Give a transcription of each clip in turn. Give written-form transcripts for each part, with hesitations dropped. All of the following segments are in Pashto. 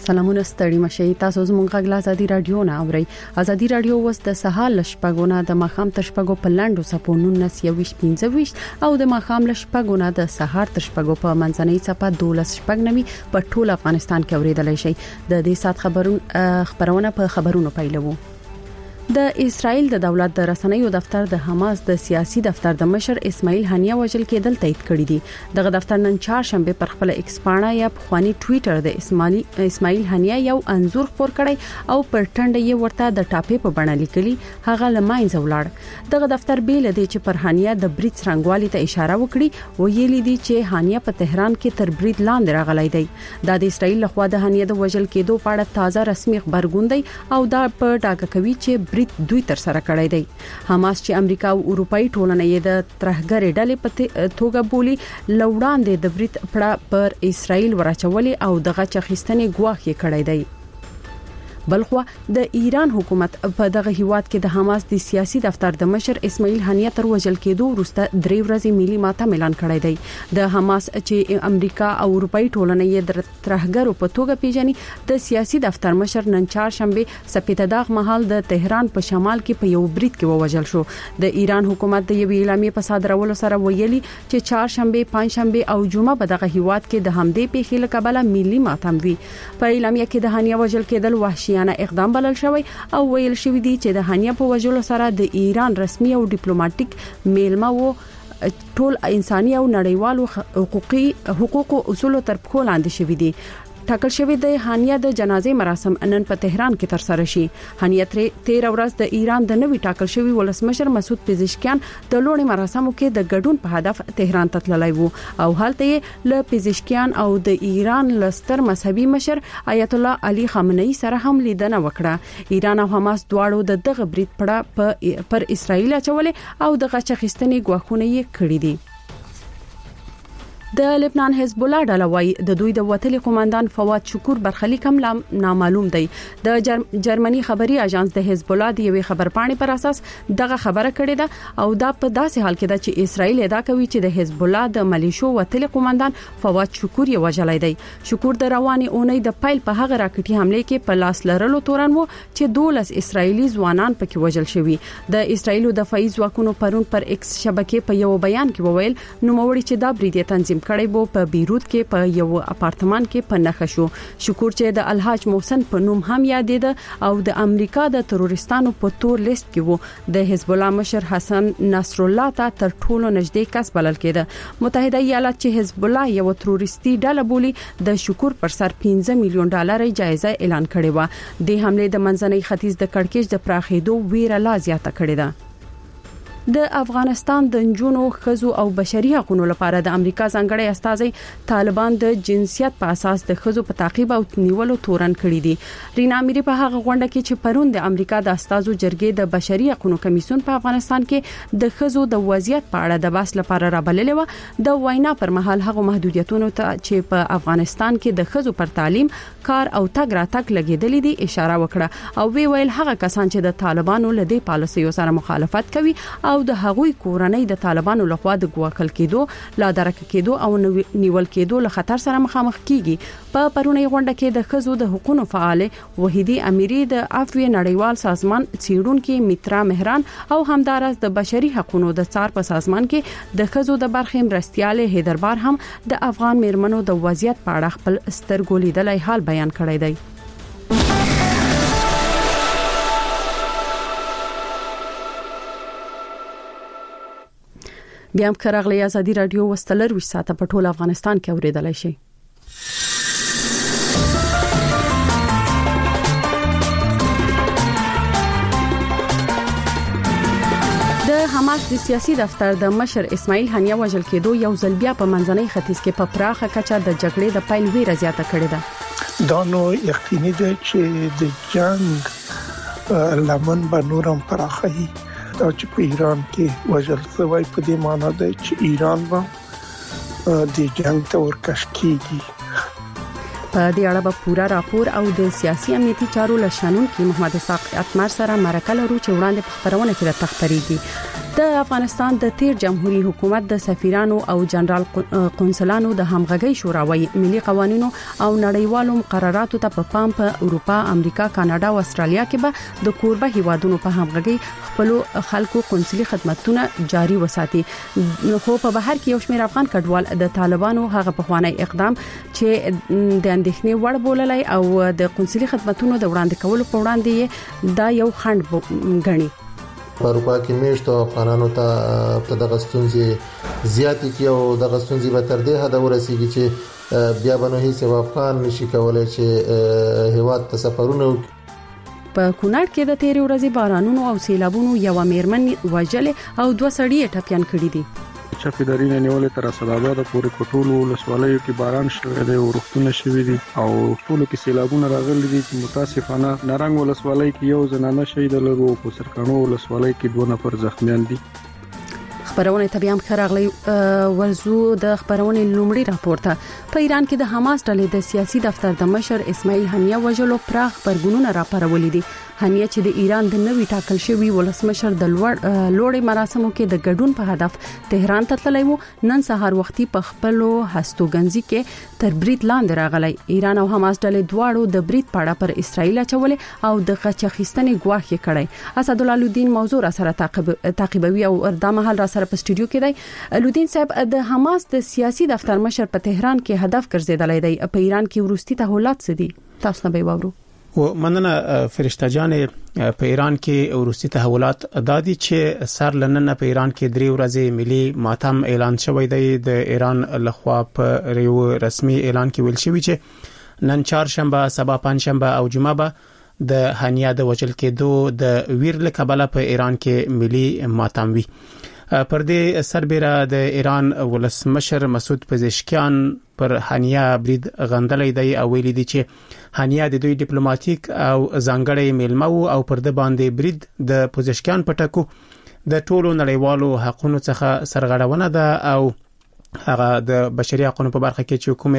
سلامونه ستړي مشي تاسو زموږ غږ آزادي رادیو نه اوري. آزادي رادیو وس د سهار لشپګونه د مخام تشپګو په لاندو سپونون نس 25 او د مخام لشپګونه د سهار تشپګو په منځنۍ صفه 12 شپګنوي په ټول افغانستان کې اوریدلای شي. د دې سات خبرونه په خبرونو پیلوو. د اسرائیل د دولت د رسنیو دفتر د حماس د سیاسي دفتر د مشر اسماعیل هنیه وژل کېدل تایید کړی دی. دغه دفتر نن چهارشنبه پر خپل ایکس پاڼه یا خواني ټوئیټر د اسماعیل هنیه یو انزور خپور کړی او پر ټنډه یې ورته د ټاپې په بڼه لیکلي هغه لماینځ ولاړ. دغه دفتر بیل دی چې پر هنیه د برید څنګهوالي ته اشاره وکړي او یې لیدي چې هنیه په تهران کې تر برید لاندې راغلی دی. د اسرائیل لخوا د هنیه د وژل کېدو په اړه تازه رسمي خبرګون دی او دا په ډاګه کوي چې دوی تر سره کړی دی. حماس چې امریکا او اروپאי ټولنه یې د ترهګرې ډلې په توګه بولی لوړاندې د برید پړه پر اسرائیل ورچولې او دغه چخستنې ګواښ یې کړی دی. بلخو د ایران حکومت په دغه هیواد کې د حماس د سیاسي دفتر د مشر اسماعیل هنیه تر وژل کېدو وروسته 3 ورځې ملي ماتم اعلان کړی دی. د حماس چې امریکا او اروپאי ټولنه یې د ترهګرو په توګه پیژني د سیاسي دفتر مشر نن چهارشنبه سپیتداغ محل د تهران په شمال کې په یو برید کې ووژل شو. د ایران حکومت د یو اعلامیې په صادرولو سره ویلي چې چهارشنبه، پنځشنبه او جمعه په دغه هیواد کې د همدې پیښې له کبله ملي ماتم وی. په اعلامیه کې د هنیه وژل کېدل وحشي اقدام بلل شوی او ویل شوی دی چې د هنیه په وژلو سره د ایران رسمي او ډیپلوماټیک میلمه وو ټول انساني او نړیوالو حقوقو اصولو تر پښو لاندې شوی دی. ټاکل شوی د هنیه د جنازې مراسم نن په تهران کې تر سره شي. هنیه 13 ورځ د ایران د نوي ټاکل شوی ولسمشر مسعود پزشکیان د لوړې مراسمو کې د ګډون په هدف تهران ته تللی وو او هلته یې له پزشکیان او د ایران لستر مذهبي مشر آیت الله علي خامنه‌ای سره هم لیدنه وکړه. ایران او حماس دواړو دغه برید پړه پر اسرائیل اچولې او دغه چخستنې ګواښونه یې کړې دي. د لبنان حزب الله ډله وايي د دوی د وتلي قوماندان فواد شکور برخلیک هم نامعلوم دی. د جرمني خبري اژانس د حزب الله د یوې خبرپاڼې پر اساس دغه خبره کړې ده او دا په داسې حال کې ده چې اسرائیل ادعا کوي چې د حزب الله د ملیشو وتلي قوماندان فواد شکور یې وژلای دی. شکور د رواني اونۍ د پایل په هغه راکټي حمله کې په لاس لرلو تورن وو چې 12 اسرائیلي ځوانان پکې وژل شوي. د اسرائیل دفاعي ځواکونو پرون پر ایکس شبکې په یو بیان کې وویل نوموړي چې دا برید تنظیم کړی وو په بیروت کې په یو اپارتمان کې په نخښ شو. شکور چې د الحاج محسن په نوم هم یادېده او د امریکا د تروریستانو په تور لیست کې وو. د حزب الله مشر حسن نصر الله ته تر ټولو نږدې کس بلل کېده. متحده ایالات چې حزب الله یو تروریستي ډله بولی د شکور پر سر 15 میلیون ډالر جایزه اعلان کړې و. د حمله د منځنۍ ختیځ د کڑکېچ د پراخېدو ویره لا زیاته کړې ده. د افغانستان د جنونو خزو او بشري حقوقو لپاره د امریکا ځانګړي استازي طالبان د جنسیت په اساس د خزو په تعقیب او نیولو تورن کړی دي. رینا اميري په هغه غونډه کې چې پرون د امریکا د استازو جرګې د بشري حقوقو کمیسیون په افغانستان کې د خزو د وضعیت په اړه د بحث لپاره رابللې و د وینا پر مهال هغه محدودیتونو ته چې په افغانستان کې د خزو پر تعلیم، کار او تګ راتګ لګیدلې دي اشاره وکړه او ویل هغه کسان چې د طالبانو لدی پالیسیو سره مخالفت کوي او د هغوی کورنۍ د طالبانو لخوا د ګواښل کېدو، لا درک کېدو او نیول کېدو له خطر سره مخامخ کیږي. په پرونی غونډه کې د خزو د حقوقو فعال وحیدی اميري د عفوی نړیوال سازمان څیړونکو میترا مهران او همدارس د بشري حقوقو د څار په سازمان کې د خزو د برخې مرستياله هیدربار هم د افغان میرمنو د وضعیت په اړه خپل سترګو لیدلای حال بیان کړی دی. بیا هم کراغلی آزادی رادیو وستلر وش ساته په ټول افغانستان کې اوریدلای شي. د حماس د سیاسي دفتر د مشر اسماعیل هنیه وژل کېدو یو ځل بیا په منځنۍ ختیځ کې په پراخه کچه د جګړې د پیل ویره زیاته کړې ده. دا نو یقیني ده چې د جنگ لمن به نورم پراخه او چې په ایران کې وژل شوی په دې معنی ده چې ایران به د جنگ ته ورکش کیږي. په دې اړه به پورا راپور او د سیاسي امنیتي چارو لشانون کې محمد اسحاق اتمر سره مرکه لرو چې وړاندې په خبرونه کې راځي. د افغانستان د تیر جمهوریت حکومت د سفیرانو او جنرال قونسلانو د همغږي شورا وایي ملي قوانینو او نړیوالو مقرراتو ته په پام په اروپا، امریکا، کاناډا او استرالیا کې به د کوربه هیوادونو په همغږي خپل خلکو قونسلي خدماتونه جاري وساتي. خو په بهر کې یو شمېر افغان کډوال د طالبانو هغه پخوانی اقدام چې د اندېښنې وړ بوللای او د قونسلي خدماتونو د وړاندې کولو په وړاندې دا یو خنډ غني. په اروپا کې میشتو افغانانو ته د غستونځي زیاتې کې او د غستونځي به تر دې حد ورسیږي چې بیا به نه هیڅ افغان نشي کولای چې هیواد ته سفرونه په کونړ کې د تیرې ورځې بارانونو او سیلابونو یو میرمن وژل او 2 سړي ټپيان کړي دي. چاپیداری نه نیولې تر اسداباد پورې کوټولو ولسوالیو کې باران شوی دی او رښتونه شوی دي او ټولو کې سیلابونه راغلي دي چې متاسفانه نارنګ ولسوالۍ کې یو زنانه شهید لرو او سرکانو ولسوالۍ کې 2 نفر زخمیان دي. خبرونه تبيام خراغلي ورزو د خبرونه لومړی راپورته په ایران کې د حماس ډلې د سیاسي دفتر د مشر اسماعیل هنیه وژلو پراخ برګونونه راپارولې دي. هنیه چې د ایران د نوي ټاکل شوی ولسمشر د لوړې مراسمو کې د ګډون په هدف تهران ته تللی وو، نن سهار وختي په خپل هستوګنځي کې تر برید لاندې راغلی. ایران او حماس ډلې دواړو د برید پاړه پر اسرائیل چولې او د غچخستنې ګواښ کړي. اسد الله الدین موضوع را سره تعقیبوي او د مهال را سره په سټوډیو کې دی. الدین صاحب، د حماس د سیاسي دفتر مشر په تهران کې هدف ګرځیدلی دی. په ایران کې ورستي تحولات څه دي؟ تاسو نه به وورو. و مننه فرشته جان. په ایران کې ورستي تحولات دادي چې سر لنن په ایران کې 3 ورځې ملي ماتم اعلان شوی دی. د ایران لخوا په ریو رسمي اعلان کې ویل شوی چې نن چهارشنبه، سبا پنځشنبه او جمعه به د هنیه د وژل کېدو د ویر له کبله په ایران کې ملي ماتم وي. پر دې سربېره د ایران ولسمشر مسعود پزشکیان پر هنیه برید غندلې دی او ویلي دی چې هنیه د دوی ډیپلوماټیک او ځانګړی میلمه او پر د باندې برید د پزشکیان پټکو د ټولو نړیوالو حقوقو څخه سرغړونه ده او هغه د بشري حقوقو په برخه کې چې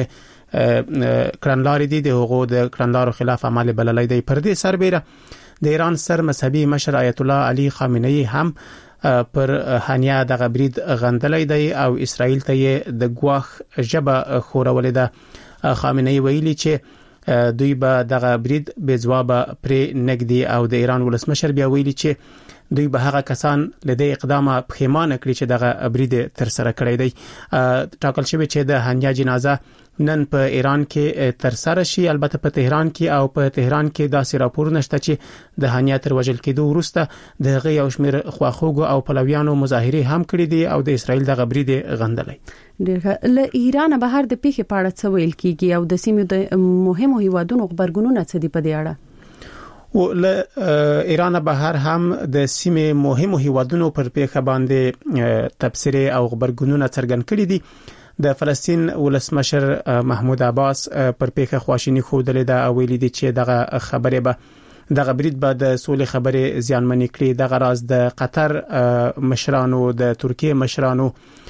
کومه کړنلارې دي د هغو د کړنلارو خلاف عمل بللای دی. پر دې سربېره د ایران سر مذهبي مشر آیت الله علي خامنه‌ای هم پر هنیه د غبرید غندلې دی او اسرائیل ته د ګواخ جبه خورولې ده. خامنه‌ای ویلي چې دوی به د غبرید به جواب پرې نګدي او د ایران ولسمشر بیا ویلي چې دوی به هغه کسان لدې اقدام پښیمانه کړی چې دغه برید تر سره کړی دی. ټاکل شوی چې د هنیه جنازه نن په ایران کې تر سره شي. البته په تهران کې او په تهران کې داسې راپور نشته چې د هنیه تر وژل کېدو وروسته د غي او شمیر خواخوږو او پلویانو مظاهره هم کړې دي او د اسرائیل د غبرید غندلې. له ایران بهر د پیښې پاړه څه ویل کیږي او د سیمې د مهمو هیوادونو خبرګونونه څه دي په دې اړه؟ او له ایران بهر هم د سیمې مهمو هیوادونو پر پیښه باندې تبصره او خبرګونونه څرګند کړي دي. د فلسطین ولسمشر محمود عباس پر پیښه خواشینی خوده ده او ویلي دي چې دغه خبره به دغه برید به د سولې خبره زیانمنې کړي. دغه راز د قطر مشرانو، د ترکیه مشرانو،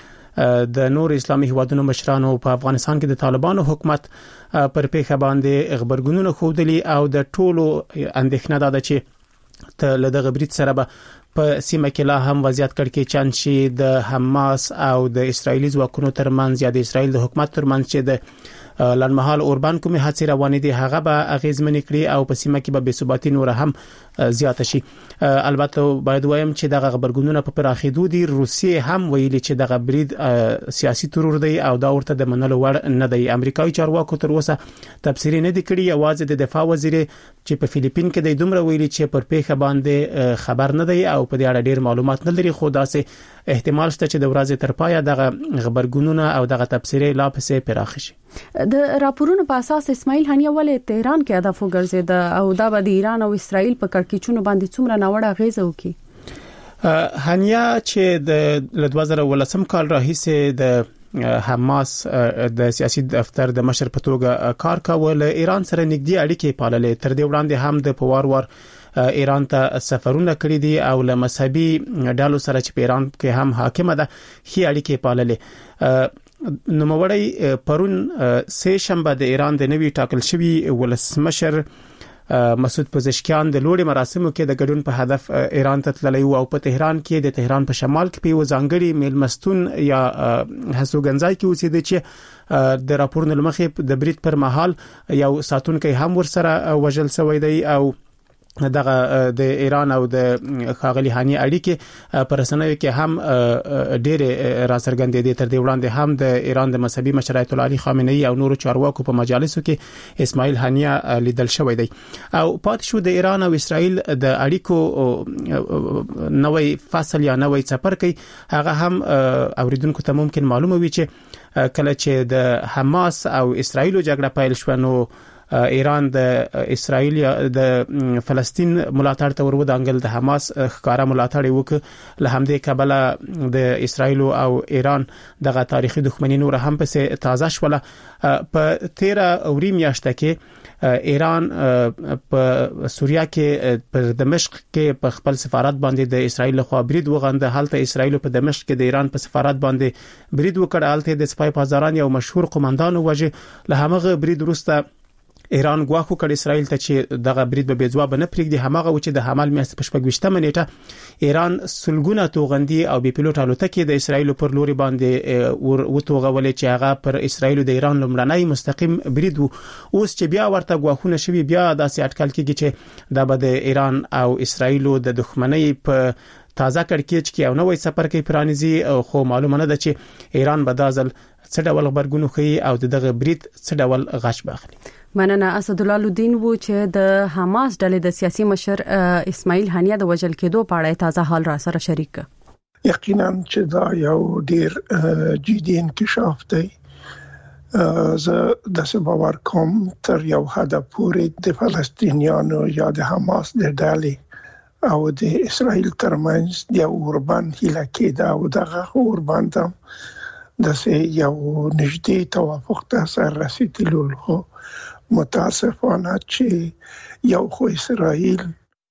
د نور اسلامي هیوادونو مشرانو په افغانستان کې د طالبانو حکومت پر پیښه باندې خبرګونونه خودلی او د ټولو اندېښنه ده چې ته له دغه برید سره به په سیمه کې لا هم وضعیت کړکې چند شي د حماس او د اسرایلی ځواکونو ترمنځ یا د اسرایل د حکومت ترمنځ چې د لنمحال اوربان کومه هڅې روانې دي هغه به اغیزمنې کړي او په سیمه کې به بېثباتي نور هم زیات شي. البته باید وایم چې دغه خبرګونونه په پراخېدو دي. روسیې هم ویلي چې دغه برید سیاسي ترور دی او دا ورته د منلو وړ نه دی. امریکایي چارواکو تر اوسه تفسیر نه دی کړی. یوازې د دفاع وزیر چې په فلیپین کې د دومره ویلي چې پر پیښه باندې خبر نه دی او په دې اړه ډیر معلومات نه لري. خو داسې احتمال شته چې د ورځې تر پایه دغه خبرګونونه او دغه تفسیرې لا پسې پراخ شي. د راپورونو په اساس اسماعیل هنیه ولې تهران کې هدف وګرځید او دا به د ایران او اسرائیل په کړکېچونو باندې څومره ناوړه اغیزه وکړي؟ هنیه چې د 2018 کال راهیسې د حماس د سیاسي دفتر د مشر په توګه کار کول، ایران سره نږدې اړیکې پاللې. تر دې وړاندې هم د پوار ایران ته سفرونه کړی دي او له مذهبي ډلو سره چې په ایران کې هم حاکمه ده هي اړیکې پاللې. نوموړی پرون سه شنبه د ایران د نوي ټاکل شوی ولسمشر مسعود پزشکیان د لوړ مراسمو کې د ګډون په هدف ایران ته تللی او په تهران کې د تهران په شمال کې په وزانګړي میلمستون یا هسوګنځای کې اوسېد چې د راپورونو لمخې د برید پر مهال یو ساتونکي هم ورسره وژل شوی دی او دغه د ایران او د خاغلی هانی اړیکې پر رسنیو کې هم ډېر راڅرګندې دي. تر دې وړاندې هم د ایران د مذهبي مشر آیت الله علي خامنه‌ای او نورو چارواکو په مجالسو کې اسماعیل هانیه لیدل شوی دی او پات شو د ایران او اسرائیل د اړیکو نوې فصل یا نوې څپرکی هغه هم اوریدونکو ته ممکن معلومه وي چې کله چې د حماس او اسرائیل جګړه پیل شو نو ایران د اسرائیل د فلسطین ملاتړ ته ورودانګل د حماس ښکارا ملاتړ وکړ له همدې کبله د اسرائیل او ایران دغه تاریخي دښمنی نور هم په تازه شوله. په 13 اوري میاشته کې ایران په سوریه کې پر دمشق کې په خپل سفارت باندې د اسرائیل خوا برید وغنده. حالت اسرائیل په دمشق کې د ایران په سفارت باندې برید وکړ. حالت د سپای پازاران یو مشهور قومندان وجه له همغه برید وروسته ایران غواخو کړ اسرائیل ته چې دغه برید به جواب نه پرېږدي. همغه و چې د حمل میاشتې په 28 نیټه ایران سلګونه توغندي او بي پيلوټ الوتکې د اسرائیل پر لوري باندې وتوغولې چې هغه پر اسرائیل د ایران لمړنۍ مستقیم برید وو. اوس چې بیا ورته غواخونه شوي بیا داسې اټکل کېږي چې د بده ایران او اسرائیل د دښمنۍ په تازه کړکېچ کې او نوې سفر کې پرانیزي خو معلومه نه ده چې ایران به دازل څه ډول خبرګون کوي او دغه برید څه ډول غش باخلي. مننه. اسدالله الدین وو چې د حماس ډلې د سیاسي مشر اسماعیل هانیه د وژل کېدو په اړه تازه حال را سره شریک کړ. یقینا چې دا یو ډیر جدي انکشاف دی. زه د باور کوم تر یو حد پورې د فلسطینیانو یا د حماس د ډلې او د اسرائیل ترمنځ د اوربان هله کېده او دغه اوربان ته د یو نږدې توافق ته سر رسیدلو. متاسفانه چې یو خو اسرائیل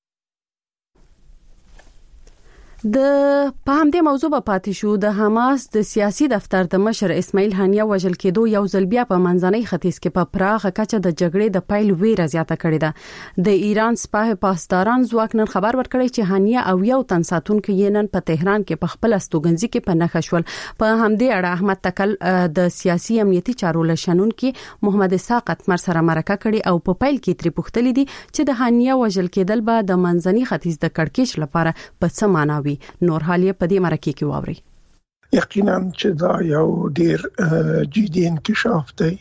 د په همدې موضوع په پاتې شو. د حماس د سیاسي دفتر د مشر اسماعیل هانیه وژل کېدو یو ځل بیا په منځنۍ ختیځ کې په پراخه کچه د جګړې د پیل ویره زیاته کړې ده. د ایران سپاه پاسداران ځواک نن خبر ورکړی چې هانیه او یو تن ساتونکو یې نن په تهران کې په خپل استوګنځي کې په نښه شول. په همدې اړه احمد تکل د سیاسي امنیتي چارو لشنون کې محمد اسحاق اتمر سره مرکه کړي او په پیل کې تری پوښتلې دي چې د هانیه وژل کېدل به د منځنۍ ختیځ د کړکېچ لپاره په څه معنی نور حالیه په دې مرکه کې واوري. یقینا چې دا یو ډیر جدي انکشاف دی.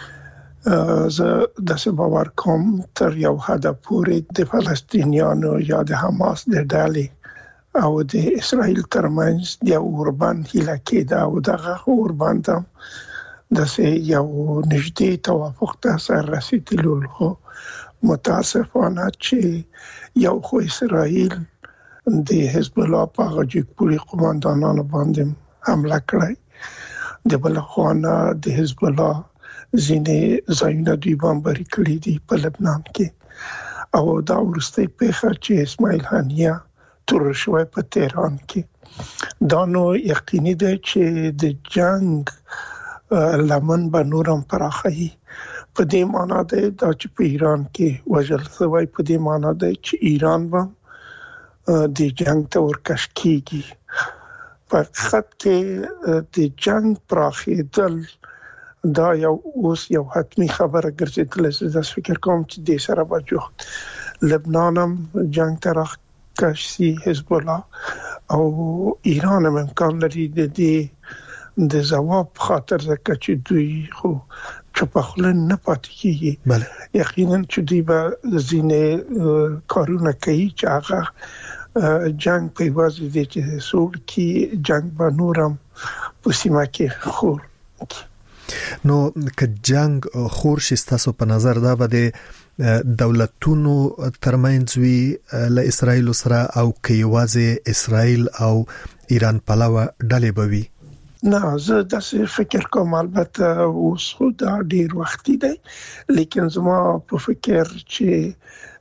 زه د باور کوم تر یو حد پورې د فلسطینیانو یا د حماس د ډلې او د اسرائیل ترمنځ د اوربان هله کېده او دغه اوربان ته د یو نږدې توافق ته سر رسیدلو. متاسفانه چې یو خو اسرائیل د حزب الله په غجیک پوری قومندانانو باندې حمله کړې. د بل خوانا د حزب الله ځینې ځایونه دوی بمباري کړې دي په لبنان کې او دا ورسته پیښه چې اسماعیل هانیه تور شوی په تهران کې. دا نو یقیني ده چې د جنگ لمن به نورم پراخي. په دې معنی ده چې په ایران کې وژل شوی، په دې معنی ده چې ایران به د جنگ ته ورکش کیږي. په حقیقت کې د جنگ پراخېدل دا اوس یو حتمی خبره ګرځېدلې. زه فکر کوم چې د سره باجو لبنان هم جنگ ته راکش شي، حزب الله او ایران هم امکان لري د جواب خاطر ځکه چې دوی خو چپخلن نه پاتې کیږي. یقینا چې دوی به ځینې کارونه کوي چې هغه جنگ په واسطه د چې سول کې جنگ به نورم په سیمه کې خور. نو که جنگ خور شي تاسو په نظر دا به د دولتونو ترمنځ وی له اسرائیل سره او کيوازه اسرائیل او ایران پلوه ډلې بوي؟ نه، زه داسې فکر کوم. البته اوس خو دا ډیر وختي دی، لیکن زما په فکر چې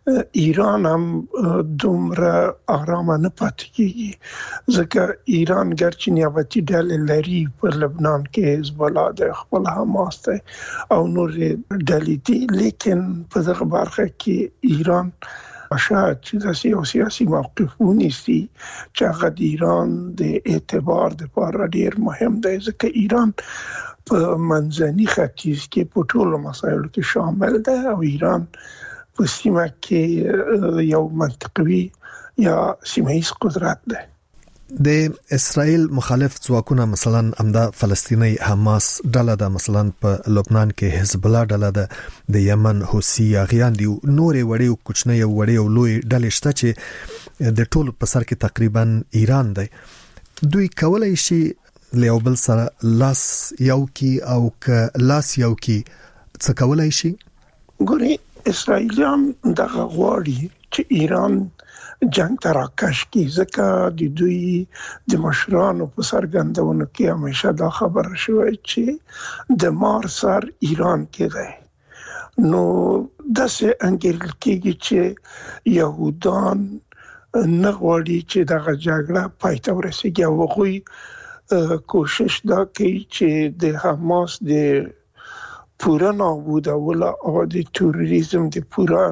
ایران هم دومره آرام نه پاتې کیږي ځکه ایران ګرچې نیابتي ډلې لري په لبنان کې حزب الله د خپل حماس ته او نور ډلې دي لیکن په دغه برخه کې ایران شاید چې د سیاسي موقف ونیسي چې هغه د ایران د اعتبار لپاره ډیر مهم دی ځکه ایران په منځني ختیځ کې په ټولو مسایلو کې شامل ده او ایران په سیمه کې یو منطقوي یا سیمه‌ایز قدرت ده. د اسرائیل مخالف ځواکونه مثلا امدا فلسطینی حماس ډله ده مثلا په لبنان کې حزب الله ډله ده د یمن حوثي غیان دي نورې وړې او کوچنۍ وړې او لوی ډلې شته چې د ټولو په سر کې تقریبا ایران دی. دوی کولای شي له بل سره لاس یو کی او ک لاس یو کی څه کولای شي؟ ګوري اسرائیلیان دغه غواړي چې ایران جنگ تراکش کی ځکه د دوی د مشرانو په سرګندونو کې همیشه دا خبره شوې چې د مار سر ایران کې دی. نو داسې انګیرل کېږي چې يهودان نه غواړي چې دغه جګړه پای ته ورسیږي او هغوی کوشش دا کوي چې د حماس د پورا نابودولو او د تروریزم د پورا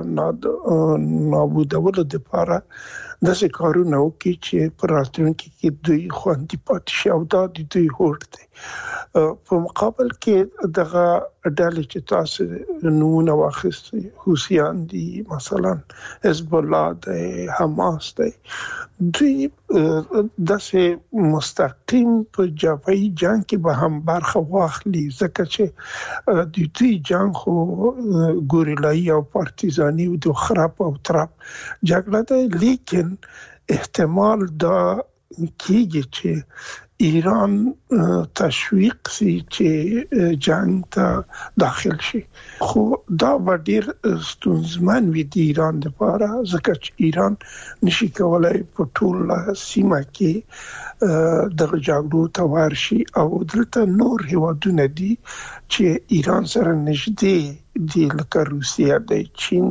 نابودولو لپاره داسې کارونه وکړي چې په راتلونکي کې دوی خوندي پاتې شي او دا د دوی هوډ دی. په مقابل کې دغه ډلې چې تاسو نمونه واخیستئ حوثیان دي مثلا حزب الله دی حماس دی دوی داسې مستقیم په جبهي جنگ کې به هم برخه واخلي ځکه چې د دوی جنگ خو ګوریلایي او پارتیزاني او د خراب او ترپ جګړه ده لیکن احتمال دا کېږي چې ایران تشویق سي چې جنگ ته داخل شي خو دا ډیر ستونزمن وي د ایران لپاره ځکه چې ایران نشي کولای په ټول سیمه کې د جګړو ته ورشي او دلته نور هیوادونه دي چې ایران سره نږدې دي لکه روسیه د چین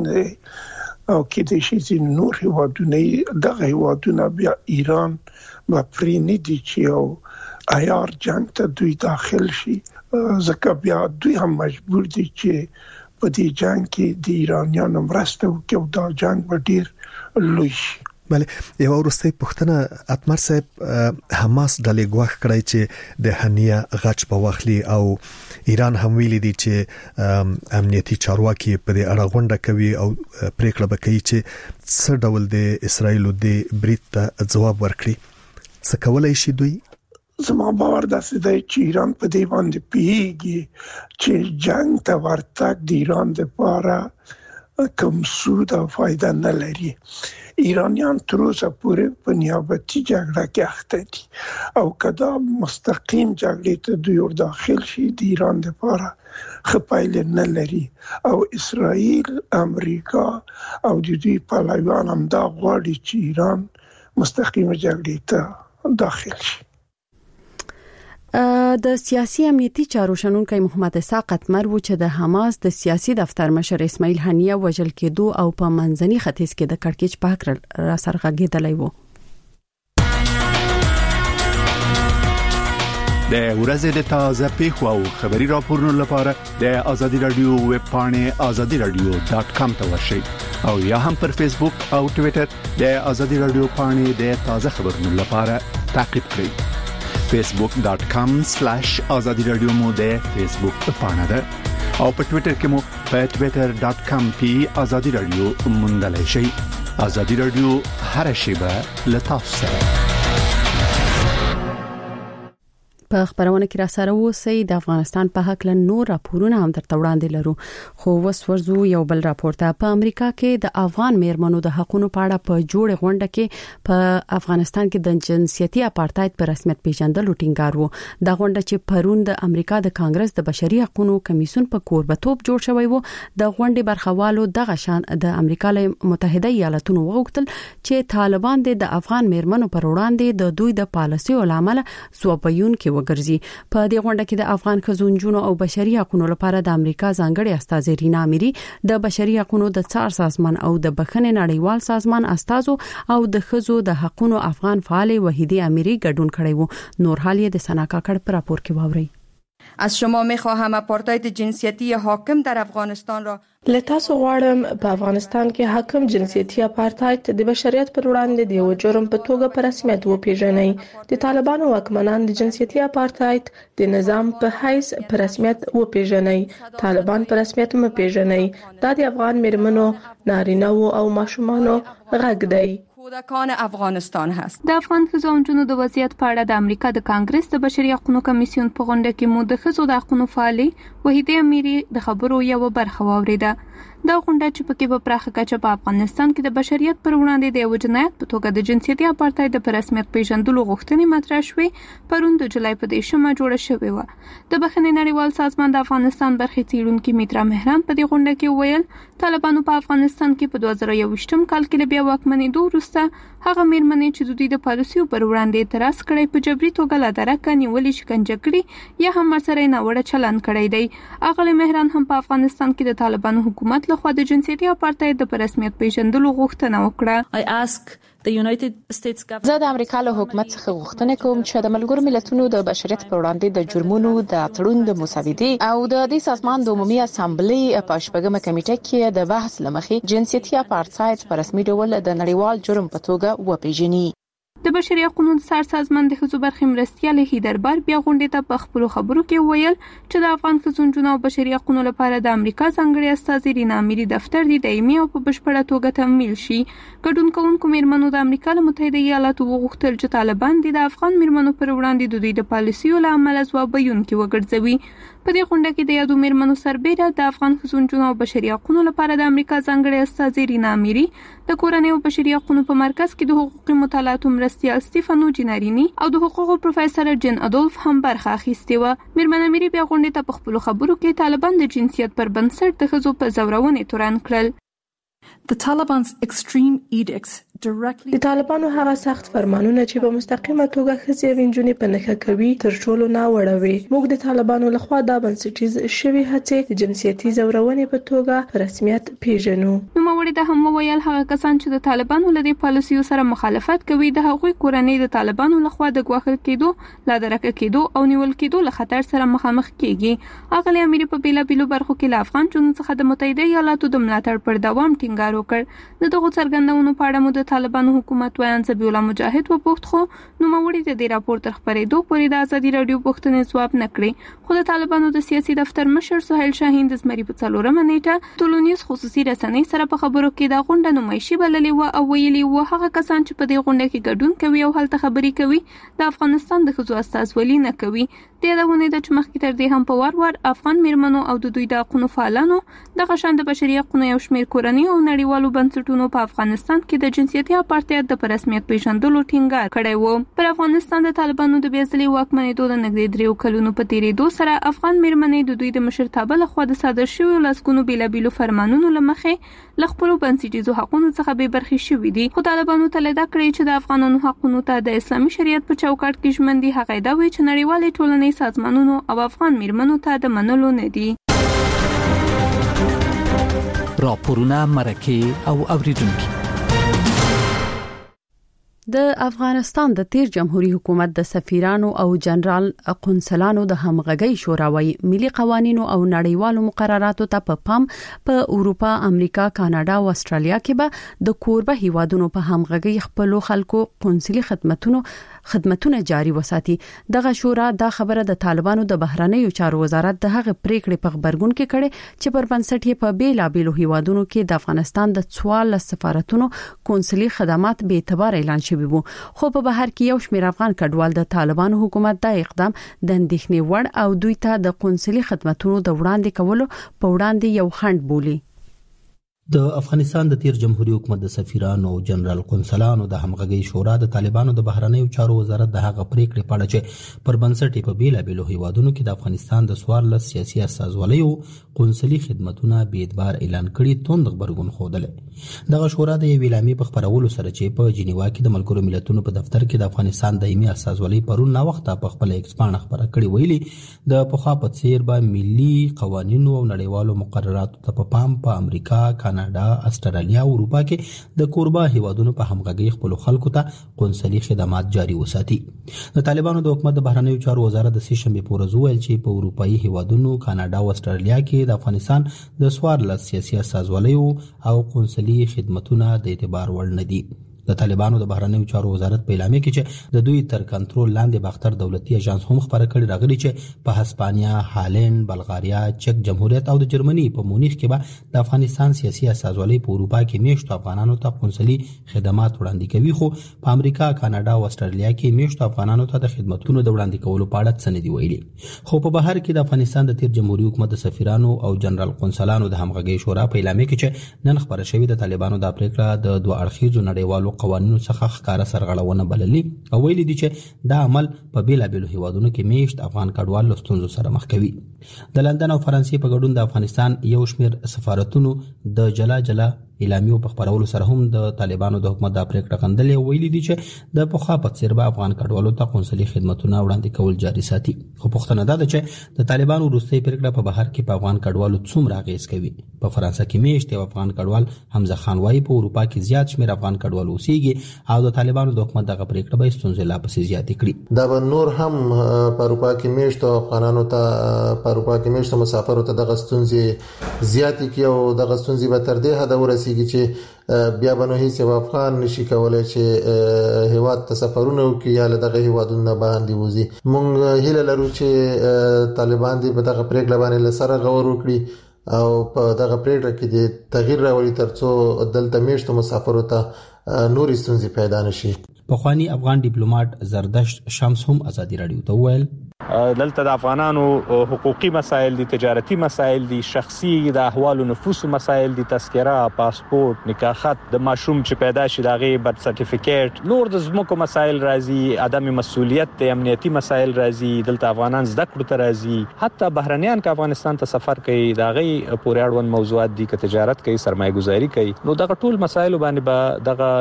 او کې د شي نور هیوادونه دغه هیوادونه بیا ایران با پری ندی چې او عیار جنگ ته دوی داخل شي ځکه بیا دوی هم مجبور دي چې په دې جنگ کې د ایرانیانو مرسته وکړي او دا جنگ به ډیر لوی شي. بله یو ورسته پښتنه اتمر صاحب حماس ډلې غواخ کړی چې د هنیه غچ په واخلي او ایران هم ویلي دي چې امنیتي چارواکي په دې اړه غونډه کوي او پریکړه وکړي چې څه ډول د اسرایل د بریټ ته ځواب ورکړي. څه کولای شي دوی؟ زما باور داسې دی چې ایران په دې باندې پیږي چې جنگ ته ورتګ د ایران لپاره کوم سود او فائدہ نه لري. ایرانیان تر اوسه پورې په نیابتي جګړه کې اخته دي او کدا مستقیم جګړې ته دوی ور داخل شي د ایران لپاره خپایل نه لري او اسرائیل امریکا او د دوی پهلوان هم دا غواړي چې ایران مستقیم جګړې ته داخل شي. د سیاسي امنیتي چارو شنونکو محمد اسحاق اتمر و چې د حماس د سیاسي دفتر مشر اسماعیل هنیه وژل کېدو او په منځني ختیځ کې د کړکېچ په حق را سرغږیدلی و. د ورځې د تازه پیښو او خبري راپورونو لپاره د آزادي رادیو ویب پاڼې azadiradio.com ته ورشئ او یا هم پر فیسبوک او ټوئیټر د آزادي رادیو پاڼې د تازه خبرونو لپاره تعقیب کړئ. facebook.com/azadiradio مو د فیسبوک پاڼه ده او په ټوئیټر کې مو په twitter.com/azadiradio موندلای شئ. آزادي رادیو هر شیبه لتاسو سره. په خبرونه کې را سره وسی د افغانستان په حق له نور راپورونه هم درته وړاندې لرو خو وس ورزو یو بل راپورته په امریکا کې د افغان میرمنو د حقوقو په اړه په جوړ غونډه کې په افغانستان کې د جنسيتي اپارټاید په رسمیت پیژندلو ټینګار وو. دا غونډه چې پرون د امریکا د کانګرس د بشري حقوقو کمیسیون په کوربتوب جوړ شوی وو د غونډې برخوالو دغه شان د امریکا متحده ایالاتونو وغوښتل چې طالبان د افغان میرمنو پر وړاندې د دوی د پالیسیو لامل سوبیون کې وګرځي. په دې غونډه کې د افغان ښځو او بشري حقوقو لپاره د امریکا ځانګړي استازي رینا اميري، د بشري حقوقو د څار سازمان او د بخښنې نړیوال سازمان استازو او د ښځو د حقوقو افغان فعال وحیده اميري ګډون کړی وو. نور حال یې د سنا کاکړ پر راپور کې واوري. از شما میخواهم آپارتاید جنسیتی حاکم در افغانستان را لتاسو غواړم په افغانستان کې حاکم جنسیتي اپارتاید د بشریت پر وړاندې د یو جرم په توګه په رسمیت وپیژني. د طالبانو واکمنان د جنسیتي اپارتاید د نظام په حیث په رسمیت وپیژني. طالبان په رسمیت مپیژني. دا د افغان میرمنو، نارینه او ماشومانو غږ دی. کودکان افغانستان هست. د افغان ښځو او نجونو د وضعیت په اړه د امریکا د کانګرس د بشري حقوقو کمیسیون په غونډه کې مو د ښځو د حقوقو فعالي وحیده اميري د خبرو یو برخه واوریده. دا غونډه چې پکې په پراخه کچه په افغانستان کې د بشریت پر وړاندې د یو جنایت په توګه د جنسیتي اپارتاید په رسمیت پیژندلو غوښتنې مطرح شوې، پرون د جولای په 10مه جوړه شوې و. د بخښنې نړیوال سازمان د افغانستان برخې څیړونکو میترا مهران په دې غونډه کې ویل طالبانو په افغانستان کې په 2021م کال کې بیا واکمنېدو وروسته هغه میرمنې چې د دوی د پالیسیو پر وړاندې اعتراض کړی په جبري توګه لا درکه نیولې، شکنجه کړي یا هم سره ناوړه چلند کړی دی. اغلی مهران هم په افغانستان کې د طالبانو حکومت لخوا د جنسیتي اپارتاید د رسمیت پیژندلو غوښتنه وکړه. زه د امریکا له حکومت څخه غوښتنه کوم چې د ملګرو ملتونو د بشریت پر وړاندې د جرمونو د تړون د مسودې او د دې سازمان د عمومي اسامبلې په شپږمه کمیټه کې د بحث لمخې جنسیتي اپارتاید په رسمي ډول د نړیوال جرم په توګه وپیژني. د بشري حقوقو د سر سازمان د ښځو برخې مرستیال هیدربار بیا غونډې ته په خپل خبرو کې ویل چې د افغان ښځو او بشري حقوقو لپاره د امریکا ځانګړي استازي رینا اميري دفتر د دایمي او په بشپړه توګه تمویل شي. ګډون کوونکو میرمنو د امریکا له متحده ایالاتو وغوښتل چې طالبان د افغان میرمنو پر وړاندې د دوی د پالیسیو له امله ځوابونکي وګرځوي. په دې غونډه کې د یادو میرمنو سربېره د افغان ښځو او بشري حقوقو لپاره د امریکا ځانګړي استازي رینا اميري، د کورنۍ او بشري حقوقو په مرکز کې د حقوقي مطالعاتو مرستیال ستيفانو جینارینی او د حقوقو پروفیسور جن ادولف هم برخه اخیستې و. میرمن اميري بیا غونډې ته په خپل خبرو کې طالبان د جنسیت پر بنسټ د ښځو په زورونې تورن کړل. د طالبانو هغه سخت فرمانونه چې په مستقیمه توګه ښځې او نجونې په نښه کوي تر ټولو ناوړه. موږ د طالبانو لخوا دا بنسټیز شوی هڅې د جنسیتي زورونې په توګه په رسمیت پیژنو. نوموړي د هم ویل هغه کسان چې د طالبانو له دې پالیسیو سره مخالفت کوي د هغوی کورنۍ د طالبانو لخوا د ګواښل کېدو، لا درکه کېدو او نیول کېدو له خطر سره مخامخ کیږي. اغلی اميري په بیلابیلو برخو کې له افغان جنونو څخه د متحده ایالاتو د ملاتړ پر دوام ټینګار وکړ. د دغه څرګندونو په اړه مو د طالبانو حکومت ویان زبی الله مجاهد وپوښت، خو نوموړي د دې راپور تر خبرېدو پورې د ازادي رادیو پوښتنې ځواب نه کړی. خو د طالبانو د سیاسي دفتر مشر سهیل شاهین د زمري په 4مه نیټه ټولنیز خصوصي رسنۍ سره په خبرو کې د غونډه نمایشي بللې و او ویلي و هغه کسان چې په دې غونډه کې ګډون کوي او هلته خبرې کوي د افغانستان د ښځو استازولي نه کوي. د یادونه ده چې مخکې تر دې هم په وار افغان میرمنو او د دوی د حقوقو فعالانو د غشند بشري حقوقو یو شمېر کورنۍ او نړیوالو بنسټونو په افغانستان کې د جنسیتي اپارتاید د رسمیت پیژندلو ټینګار کړی و. پر افغانستان د طالبانو د بیځلي واکمنېدو د نږدې 3 کلونو په تیریدو سره افغان میرمنې د دوی د مشرتابه لخوا د صادر شویو لاسګونو بیلابیلو فرمانونو لمخې له خپلو بنسټیزو حقوقو څخه بې برخې شوي دي. خو طالبانو تلدا کړی چې د افغانانو حقوقو ته د اسلامي شریعت په چوکاټ کې ژمن دي. هغه دا وی چې نړیوالې ټولنې سازمانونو او افغان میرمنو ته د منلو نه دي. راپورونه مرکه او اوریدونکو د افغانستان د تیر جمهوریت حکومت د سفیرانو او جنرال قونسلانو د همغږي شوراوي ملي قوانینو او نړیوالو مقرراتو ته په پام په اروپا، امریکا، کاناډا او استرالیا کې به د کوربه هیوادونو په همغږي خپل خلکو قونسلي خدمتونه جاري وساتي. دغه شورا دا خبره د طالبانو د بهرنیو چارو وزارت د هغه پریکړې په خبرګون کې کړي چې پر بنسټ یې په بیلابیلو هیوادونو کې د افغانستان د 14 سفارتونو قونسلي خدمات به اعتبار اعلان شوي وو. خو په بهر کې یو شمېر افغان کډوال د طالبانو حکومت د اقدام د اندېښنې وړ او دوی ته د قونسلي خدماتو د وړاندې کولو په وړاندې یو خنډ بولي. د افغانستان د تیر جمهوریت حکومت د سفیرانو او جنرال قونسلانو د همغږي شورا د طالبانو د بهرنیو چارو وزارت د هغه پریکړې په اړه چې پر بنسټ په بیلابېلو هیوادونو کې د افغانستان د 14 سیاسي استازولیو قونسلي خدماتونه به اعتبار اعلان کړي توند خبرګون خوده دغه شورا د ویلامي په خبرولو سره چې په جنیوا کې د ملګرو ملتونو په دفتر کې د افغانستان دایمي استازولي پرون نا وخت په خپل ایکسپان خبره کړې ویلي د پخوا په څیر به ملي قوانینو او نړیوالو مقرراتو ته په پام په امریکا کاناډا استرالیا او اروپا کې د کوربه هیوادونو په همغږي خپل خلکو ته قونسلي خدمات جاري وساتي د طالبانو د حکومت د بهرنیو چارو وزارت د سیشنبه په ورځ ویل چې په اروپאי هیوادونو کاناډا او استرالیا کې د افغانستان د 14 سیاسي استازولیو او قونسلي خدماتونه د اعتبار وړ نه دي د طالبانو د بهرنیو چارو وزارت په اعلامیه کې چې د دوی تر کنټرول لاندې باختر دولتي اژانس هم خبره کړې راغلي چې په هسپانیا، هالند، بلغاریا، چک جمهوریت او د جرمني په مونیخ کې به د افغانستان سیاسي استازولي په اروپا کې میشتو افغانانو ته قونسلي خدمات وړاندې کوي خو په امریکا، کاناډا او استرالیا کې میشتو افغانانو ته د خدماتونو د وړاندې کولو په اړه څه نه دی ویلي خو په بهر کې د افغانستان د تیر جمهوریت حکومت د سفیرانو او جنرال قونسلانو د همغږي شورا په اعلامیه کې چې نن خبره شوې د طالبانو د پریکړه د دوه اړخیزو نړیوالو قوانینو څخه ښکارا سرغړونه بللي او ویلي دي چې دا عمل په بیلابېلو هیوادونو کې میشت افغان کډوال له ستونزو سره مخ کوي د لندن او فرانسې په ګډون د افغانستان یو شمېر سفارتونو د جلا اعلامیو په خبرولو سره هم د طالبانو د حکومت د پریکړه غندلې او ویلي دي چې د پخوا په څیر به افغان کډوالو ته قونسلي خدماتونه وړاندې کول جاري ساتي خو پوښتنه ده چې د طالبانو وروستۍ پریکړه په بهر کې په افغان کډوالو څومره اغیز کوي په فرانسه کې میشت یو افغان کډوال حمزه خان وايي په اروپا کې زیات شمېر افغان کډوال اوسېږي او د طالبانو د حکومت دغه پریکړه به ستونزې لا پسې زیاتې کړي دا به نور هم په اروپا کې میشت افغانانو ته په اروپا کې میشت مسافرو ته دغه ستونزې زیاتې کړي او دغه ستونزې به تر دې حد ورسیږي چې بیا به نو هیڅ افغان نشي کولای چې هیواد ته سفرونه وکړي یا له دغه هیوادونو باندې وځي مونږ هیله لرو چې طالبان دې په دغه پریکړه باندې لسره غور وکړي او په دغه پریکړه کې د تغییر راولي ترڅو دلته میشتو مسافرو ته نورې ستونزې پیدا نشي پخوانی افغان ډیپلوماټ زردشت شمس هم ازادي رادیو ته وویل دلته د افغانانو حقوقي مسایل دي تجارتي مسایل دي شخصي د احوال نفوس مسایل دي تذکره پاسپورت نکاح خط د ماشوم چې پیدا شي دغه برت سرټیفیکیټ نور د زموږ مسایل راځي عدم مسؤلیت د امنیتي مسایل راځي دلته افغانان زده کړو ته راځي حتی بهرنیان که افغانستان ته سفر کوي دغه پورې اړوند موضوعات دي که تجارت کوي سرمایه گذاري کوي نو دغه ټول مسایل باندې به دغه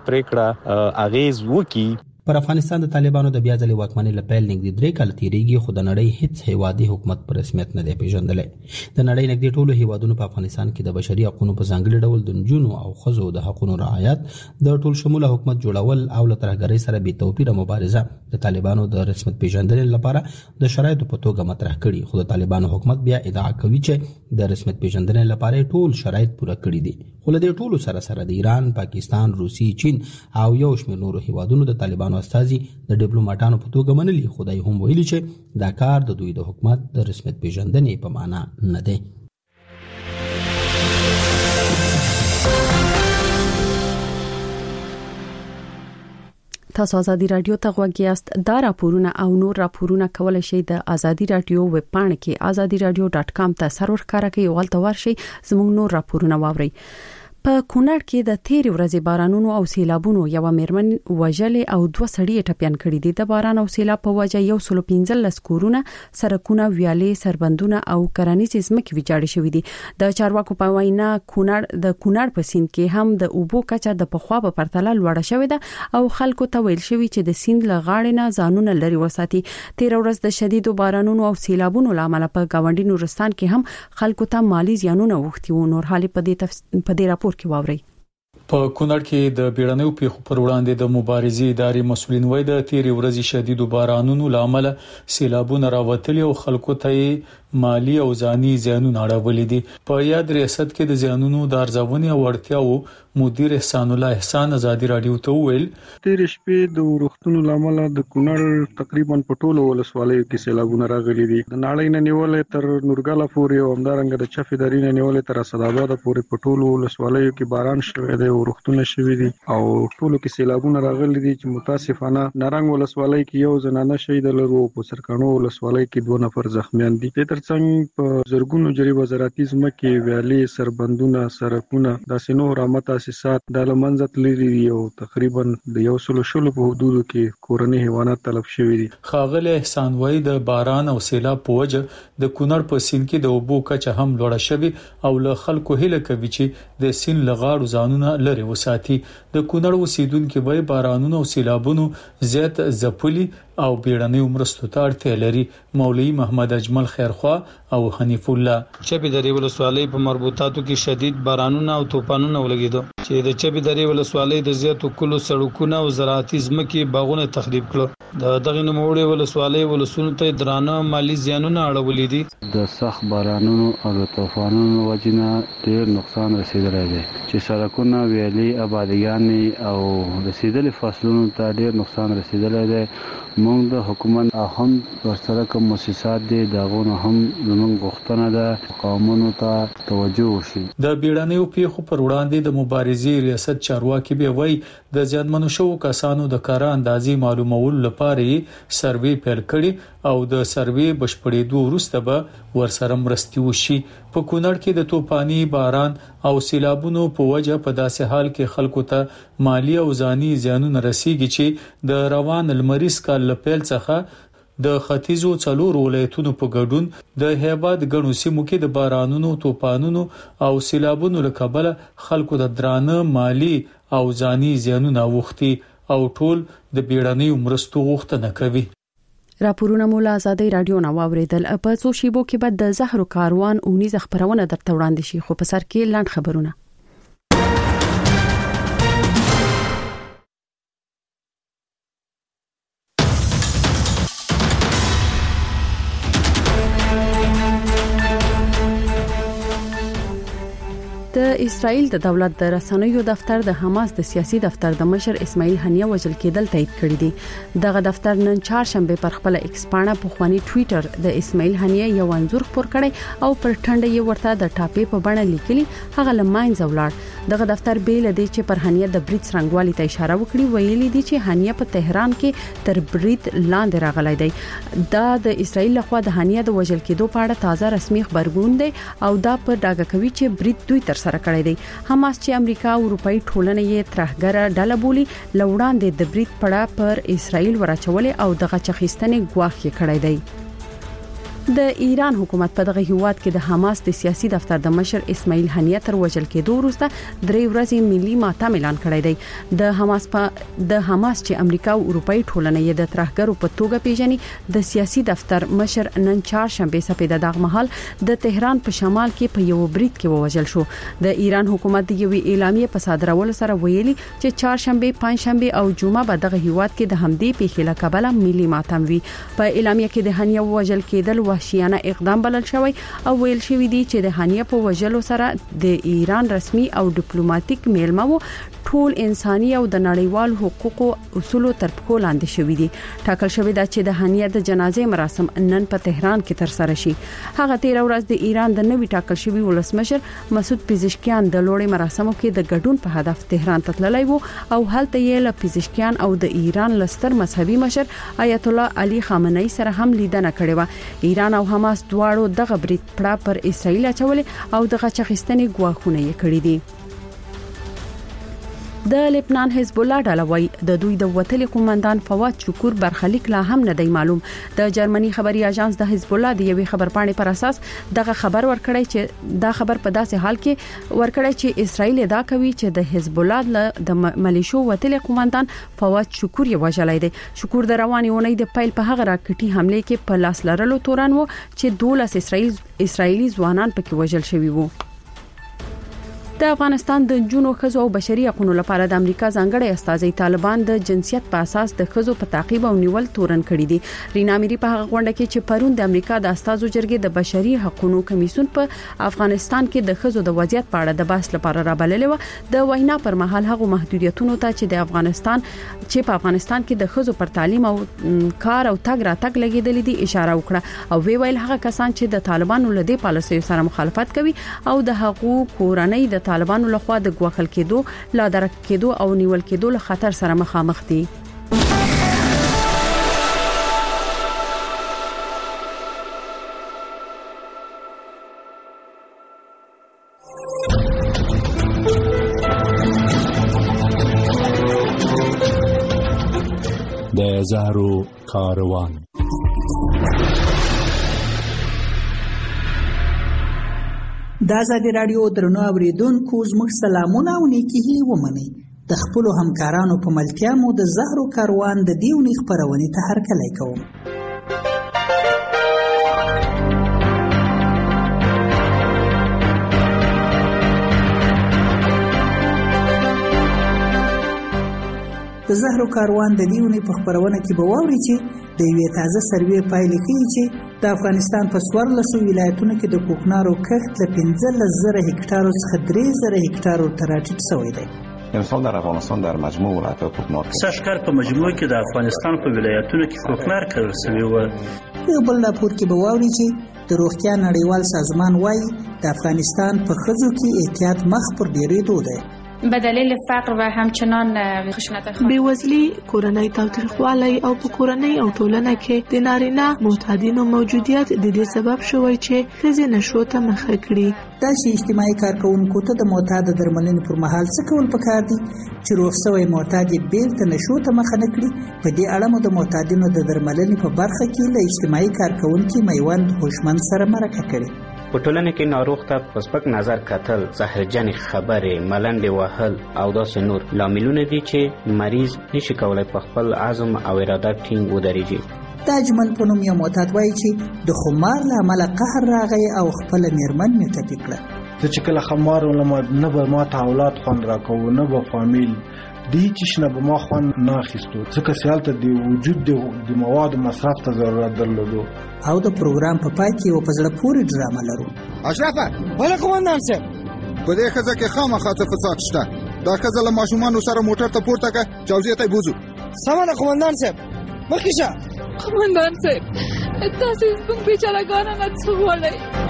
پریکړه اغیز وکي پر افغانستان د طالبانو د بیا ځلې واکمنۍ له پیل نږدې 3 کال تیریږي خو د نړۍ هیڅ هیوادي حکومت پر رسمیت نه دی پیژندلی د نړۍ نږدې ټولو هیوادونو په افغانستان کې د بشري حقوقو په ځانګړي ډول د نجونو او ښځو د حقوقو رعایت د ټول شموله حکومت جوړول او له ترهګرۍ سره بې توپیره مبارزه د طالبانو د رسمیت پیژندنې لپاره د شرایطو په توګه مطرح کړي خو د طالبانو حکومت بیا ادعا کوي چې د رسمیت پیژندنې لپاره ټول شرایط پوره کړي دي خو له دې ټولو سره د ایران، پاکستان، روسي، چین او یو شمېر نورو هیوادونو د طالبانو استازي د ډیپلوماټانو په توګه منلي خو دای هم ویلي چې دا کار د دوی د حکومت د رسمیت پیژندنې په معنا نه دی تاسو ازادي رادیو ته غوږی یاست دا راپورونه او نور راپورونه کولای شئ د ازادي رادیو ویب پاڼه کې azadiradio.com ته سرور کار کوي او ولته ورشي زموږ نور راپورونه واورئ په کونړ کې د تیر ورځې بارانونو او سیلابونو یو مېرمن وژلې او 2 سړي ټپيان کړي دي د باران او سیلاب په وجه 115 کورونه سرکونه ویالې سربندونه او کرنیزې ځمکې ویجاړې شوې دي د چارواکو په وینا کونړ په سیند کې هم د اوبو کچه د پخوا په پرتله لوړه شوې ده او خلکو ته ویل شوی چې د سیند لغاړې نه ځانونه لري وساتي تیر ورځ د شدیدو بارانونو او سیلابونو لامل په گاونډي نورستان کې هم خلکو ته مالی زیانونه وختي و نور حالي په دې راپور کې واوري په کونړ کې د بیړنیو پیښو پر وړاندې د مبارزې ادارې مسولین وایي د تیر ورځې شدیدو بارانونو لامل سیلابونه راوتلي او خلکو ته مالی او ځاني زیانونه اړولې دي په یاد ریاست کې د زیانونو د ارزونې او اړتیاو مدیر احسان الله احسان ازادي رادیو ته ویل تیر شپې د ورښتونو لامل د کونړ تقریبا په ټولو ولسوالیو کې سیلابونه راغلي دي د ناړۍ نه نیولې تر نورګاله پورې او همدارنګه د چفې درې نه نیولې تر اسداباد پورې په ټولو ولسوالیو کې باران شوی دی او روغتونه شوي دي او ټولو کې سیلابونه راغلي دي چې متاسفانه نارنګ ولسوالۍ کې یو زنانه شهید لرو په سرکانو ولسوالۍ کې 2 نفر زخمیان دي. د ترڅنګ په زرګونو جریبه زراعتي ځمکې ویالې سربندونه سرکونه د سينو رحمت اساسات د لمنځت لري او تقریبا د 100 په حدودو کې کورنۍ حیوانات تلف شوي دي. خاغله احسان وای د باران او سیلاب په وجه د کونړ په سین کې د اوبو کچه هم لوړه شوي او له خلکو هله کوي چې د سین لغاړو ځانونه لري وساتي. د کونړ اوسیدونکو به بارانونو او سیلابونو زیات ځپلي او بیړنۍ مرستو ته اړتیا لري. مولوی محمد اجمل خیرخوا او حنیف الله چبي درې ولسوالۍ په مربوطاتو کې شدید بارانونه او طوفانونه ولګیدو چې د چبي درې ولسوالۍ د زیاتو کلو سړکونو او زراعتي ځمکې باغونه تخریب کړل. د دغه نوموړي ولسوالۍ ولسونو ته درانه مالی زیانونه اړولې دي. د سخت بارانونو او د طوفانونو وجنه ډېر نقصان رسیدلی دی چې سړکونه ویلي آبادیان او رسیدلي فصلونو ته ډېر نقصان رسیدلی دی. موږ د حکومت هم ورسره کوم مؤسسات دي داغونه هم زموږ غوښتنه ده قومونو ته توجه وشي. د بیړنیو پیښو پر وړاندې د مبارزې ریاست چارواکي به وای د ځانمنو شو کسانو د کار اندازې معلومول لپاره سروې پیل کړي او د سروې بشپړېدو وروسته به ورسره مرستي وشي. په کونړ کې د توپاني باران او سیلابونو په وجه په داسې حال کې خلکو ته مالی او ځاني زیانونه رسیږي چې د روان المریض کال لپیل څخه د ختیځو څلور ولایتونو په ګډون د هیبات غنو سیمو کې د بارانونو توپانونو او سیلابونو له کبله خلکو د درانه مالی او ځاني زیانونه وختي او ټول د بیړنۍ مرستو غوښتنه کوي. راپورونه مولا آزادی رادیو نو اوریدل په څو شیبو کې بعد د زهر کاروان اونیز خبرونه درته وړاندې شي خو په سر کې لاند خبرونه. د اسرائیل د دولت د رسنیو دفتر د حماس د سیاسي دفتر د مشر اسماعیل هنیه وژل کېدل تایید کړی دی. دغه دفتر نن چهارشنبه پر خپل ایکس پاڼه په خواني ټوئیټر د اسماعیل هنیه یو انځور خپور کړی او پر ټنډه یې ورته د ټاپې په بڼه لیکلي هغه لماین زولار. دغه دفتر بیل دی چې پر هنیه د بریټ څنګهوالي ته اشاره وکړي ویلي دي چې هنیه په تهران کې تر بریټ لاندې راغلی دی. دا د اسرائیل لخوا د هنیه د وژل کېدو په اړه تازه رسمي خبرګون دی او دا په ډاګه کوي چې بریټ دوی تر سره کړی دی. حماس چې امریکا او اروپאי ټولنه یې ترهګره ډله بولی لوړاندې د بریټ پړه پر اسرائیل ورچولې او دغه چخیستنې ګواښ کړی دی. د ایران حکومت په دغه هیواد کې د حماس د سیاسي دفتر د مشر اسماعیل هنیه تر وژل کېدو وروسته 3 ورځې ملي ماتم اعلان کړی دی. د حماس چې امریکا او اروپאי ټولنه یې د ترهګرو په توګه پیژني د سیاسي دفتر مشر نن چهارشنبه سپیده دغه مهال د تهران په شمال کې په یو بریټ کې ووژل شو. د ایران حکومت د یوې اعلامیې په صادرولو سره ویلي چې چهارشنبه پنځشنبه او جمعه به دغه هیواد کې د همدې پیښې له کبله ملي ماتم وي. په اعلامیه کې د هنیه وژل کېدل وحشیانه اقدام بلل شوی او ویل شوی دی چې د هنیه په وژلو سره د ایران رسمي او ډیپلوماټیک میلمه ټول انساني او د نړیوال حقوقو اصولو تر پښو لاندې شوی دي. ټاکل شوی دا چې د هنیه د جنازې مراسم نن په تهران کې تر سره شي. هغه 13 ورځ د ایران د نوي ټاکل شوی ولسمشر مسعود پزشکیان د لوړې مراسمو کې د ګډون په هدف تهران ته تللی وو او هلته یې له پزشکیان او د ایران لستر مذهبي مشر آیت الله علي خامنه‌ای سره هم لیدنه کړې و. ایران او حماس دواړو دغه بریټ پړه پر اسرائیل اچولې او دغه چخیستنې ګواښونه یې کړې دي. د لبنان حزب الله ډله وای د دوی د وتلي قومندان فواد شکور برخلیک لا هم نه دی معلوم. د جرمني خبري اژانس د حزب الله د یوې خبرپاڼې پر اساس دغه خبر ورکړی چې دا خبر په داسې حال کې ورکړی چې اسرائیل ادعا کوي چې د حزب الله د ملیشو وتلي قومندان فواد شکور یې وژلای دی. شکور د رواني اونۍ د پیل په هغه راکټي حمله کې په لاس لرلو تورن وو چې 12 اسرائیلي ځوانان پکې وژل شوي وو. د افغانستان د جنونو خزو او بشري حقوقو لپاره د امریکا ځانګړي استازي طالبان د جنسیت په اساس د خزو په تعقیب او نیول تورن کړی دي. رینا میری په هغه غونډه کې چې پرون د امریکا د استازو جرګې د بشري حقوقو کمیسیون په افغانستان کې د خزو د وضعیت په اړه د بحث لپاره رابللې و. د وینا پر مهال هغه محدودیتونو ته چې په افغانستان کې د خزو پر تعلیم او کار او تګ راتګ لګیدل دي اشاره وکړه او ویل هغه کسان چې د طالبانو له دې پالیسیو سره مخالفت کوي او د حقوقو کورنۍ د د طالبانو لخوا د ګواښل کېدو، لا درک کېدو او نیول کېدو له خطر سره مخامخ دي. د زهرو کاروان. د آزادي رادیو درنو اوریدونکو زموږ سلامونه او نیکی هیلې ومنئ. د خپلو همکارانو په ملتیا مو د زهرو کاروان د دې اونۍ خپرونې ته هرکلی کوم. د زهرو کاروان د دې اونۍ په خپرونه کې به واورئ چې د یوې تازه سروې پایلې ښیي چې د افغانستان په 14 ولایتونو کې د کوکنارو کښت له 15,000 هکتارو څخه 3,000 هکتارو ته راټیټ شوی دی. امسال در افغانستان در مجموع ولایت‌ها کوکنار سږکال په مجموع کې د افغانستان په ولایتونو کې کوکنار کرل شوی و. یو بل راپور کې به واورئ چې د روغتیا نړیوال سازمان وايي د افغانستان په ښځو کې اعتیاد مخ پر ډېرېدو دی. به دلیل فقر و همچنان خشونت بیوزلی، کورنۍ تاوتریخوالی او په کورنۍ او ټولنه کې د نارینه معتادینو موجودیت د دې سبب شوی چې ښځې نشو ته مخه کړي. دا چې اجتماعي کارکونکو ته د معتاد درملنې پر مهال څه کول پکار دي چې روغ شوی معتاد بیرته نشو ته مخه نه کړي. په دې اړه مو د معتادینو د درملنې په برخه کې له اجتماعي کارکونکو میوند هوشمند سره مرکه کړې. په ټولنه کې ناروغ ته په سپک نظر کتل، زهرجن خبرې، ملنډې وهل او داسې نور لاملونه دي چې مریض نشي کولای په خپل عزم او اراده ټینګ ودرېږي. د اجمل په نوم یو معتاد وایي چې د خمار له امله قهر راغی او خپل میرمن مې ټپي کړه. زه چې کله خمار ولم نه به ماته اولاد خوند راکوو، نه به فامیل دی چې نه به ما خوند نه اخیستو، ځکه چې هلته د وجود د موادو مصرف ته ضرورت درلودو. او د پروګرام په پای کې یو په زړه پورې ډرامه لرو. اشرفه ولا قومندان صاحب په دې ښځه کې خامخا څه فساد شته. دا ښځه له ماشومانو سره موټر ته پورته کړه، جوزیه ته یې بوځو. سمه ده قومندان صاحب، مخکې شه. قومندان صاحب تاسې زموږ بیچارهګانو نه څه غواړئ؟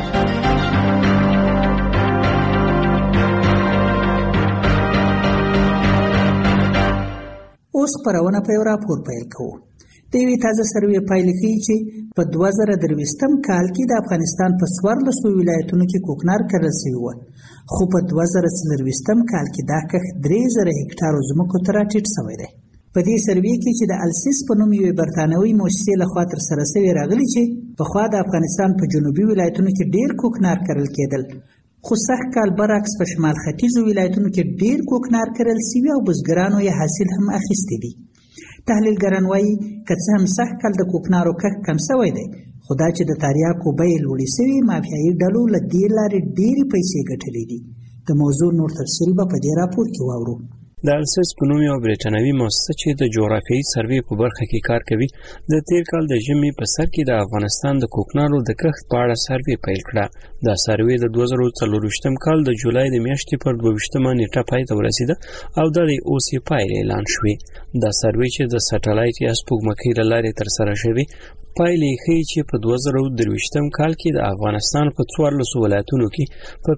اوس خپرونه په یو راپور پیل کوو. د یوې تازه سروې پایلې ښیي چې په 2023 کال کې د افغانستان په 14 ولایتونو کې کوکنار کرل شوی و، خو په 2024 کال کې دا کښت 3,000 هکتارو ځمکو ته راټیټ شوی دی. په دې سروې کې چې د السیس په نوم یوې برتانوي مؤسسې لخوا ترسره شوې راغلي چې پخوا د افغانستان په جنوبي ولایتونو کې ډېر کوکنار کرل کېدل، خو سږ کال برعکس په شمال ختیځو ولایتونو کې ډېر کوکنار کرل شوي او بزګرانو یې حاصل هم اخیستی دي. تحلیلګران وایي که څه هم سږ کال د کوکنارو کښت کم شوی دی، خو دا چې د تریاکو بیې لوړې شوي، مافیایي ډلو له دې لارې ډېرې پیسې ګټلې دي. د موضوع نور تفصیل به په دې راپور کې واورو. د السیس په نوم یو بریټانوي مؤسسه چې د جغرافیایي سروې په برخه کې کار کوي، د تیر کال د ژمي په سر کې د افغانستان د کوکنارو د کښت په اړه سروې پیل کړه. دا سروې د 2024 کال د جولای د میاشتې پر 22 نیټه پای ته ورسیده او د اوس یې پایلې اعلان شوې. دا سروې چې د سټلایټ یا سپوږمکۍ له لارې ترسره شوې، پایلې ښیي چې په 2023 کال کې د افغانستان په 14 ولایتونو کې په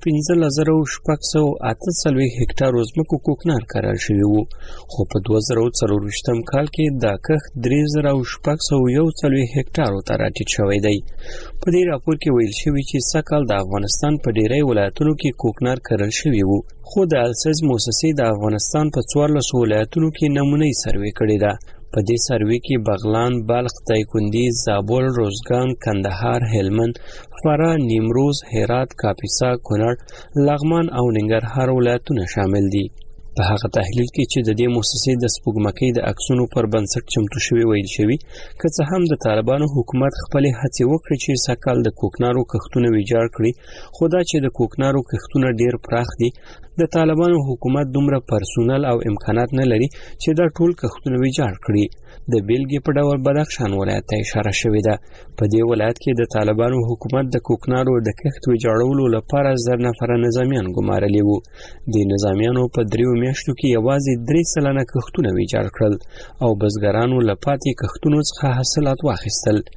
15,648 هکتارو ځمکو کوکنار کرل شوی وو، خو په 2024 کال کې دا کښت 3,641 هکتارو ته راټیټ شوی دی. په دې راپور کې ویل شوی چې سږکال د افغانستان په ډیری ولایتونو کې کوکنار کرل شوی وو، خو د السیس مؤسسې د افغانستان په 14 ولایتونو کې نمونه‌ای سروې کړې ده. په دې سروې کې بغلان، بلخ، دایکنډي، زابل، روزګان، کندهار، هلمند، فراه، نیمروز، هرات، کاپیسا، کونړ، لغمان او ننګرهار ولایتونه شامل دي. په هغه تحلیل کې چې د دې مؤسسې د سپوږمکۍ د عکسونو پر بنسټ چمتو شوی ویل شوی، که څه هم د طالبانو حکومت خپلې هڅې وکړې چې سږکال د کوکنارو کښتونه ویجاړ کړي، خو دا چې د کوکنارو کښتونه ډیر پراخ دي، د طالبانو حکومت دومره پرسونل او امکانات نه لري چې دا ټول کښتونه ویجاړ کړي. د بیلګې په ډول بدخشان ولایت ته اشاره شوې ده. په دې ولایت کې د طالبانو حکومت د کوکنارو د کښت ویجاړولو لپاره 1000 نفره نظامیان ګمارلي وو. د نظامیانو په 3 میاشتو کې یوازې 3% کښتونه ویجاړ کړل او بزګرانو له پاتې کښتونو څخه حاصلات واخیستل.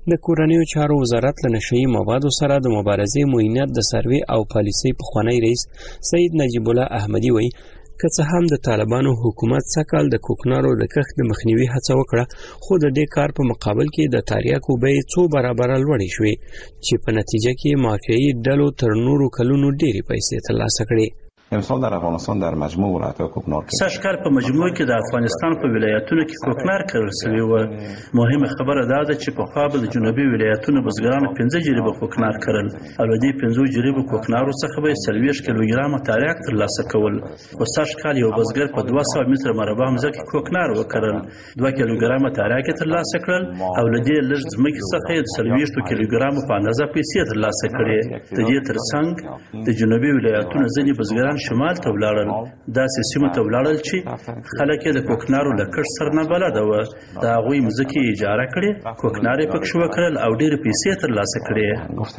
د کورنیو چارو وزارت له نشئی موادو سره د مبارزې معینات د سروې او پالیسۍ پخوانی رئیس سید نجیب الله احمدی وایي که څه هم د طالبانو حکومت سږکال د کوکنارو د کښت د مخنیوي هڅه وکړه خو د دې کار په مقابل کې د تریاکو بیې څو برابره لوړې شوې چې په نتیجه کې مافیایي ډلو تر نورو کلونو ډېرې پیسې ترلاسه کړې. امسال در افغانستان در مجموع ولایت‌های کوکنار سږکال په مجموع کې د افغانستان په ولایتونو کې کوکنار کرل شوی و. مهمه خبره دا ده چې په خوا به د جنوبي ولایتونو بزګرانو 15 جریبه کوکنار کرل او د دې 15 جریبه کوکنارو څخه به 40 کیلوګرام تریاک ترلاسه کول. په سږکال یو بزګر په 200 متر مربع ځمکه کوکنار وکړل 2 کیلوګرام تریاک ترلاسه کړل او له دې لږ ځمکې څخه 40 کیلوګرام په اندازه پیسې ترلاسه کړې. د دې ترڅنګ د جنوبي ولایتونو ځینې بزګران شمال ته ولاړل داسې سیمو ته ولاړل چې خلک یې د کوکنارو له کښت سره نه بلده وه. د هغوی مځکې اجاره کړې کوکنار یې پکښې وکرل او ډېرې پیسې ترلاسه کړې.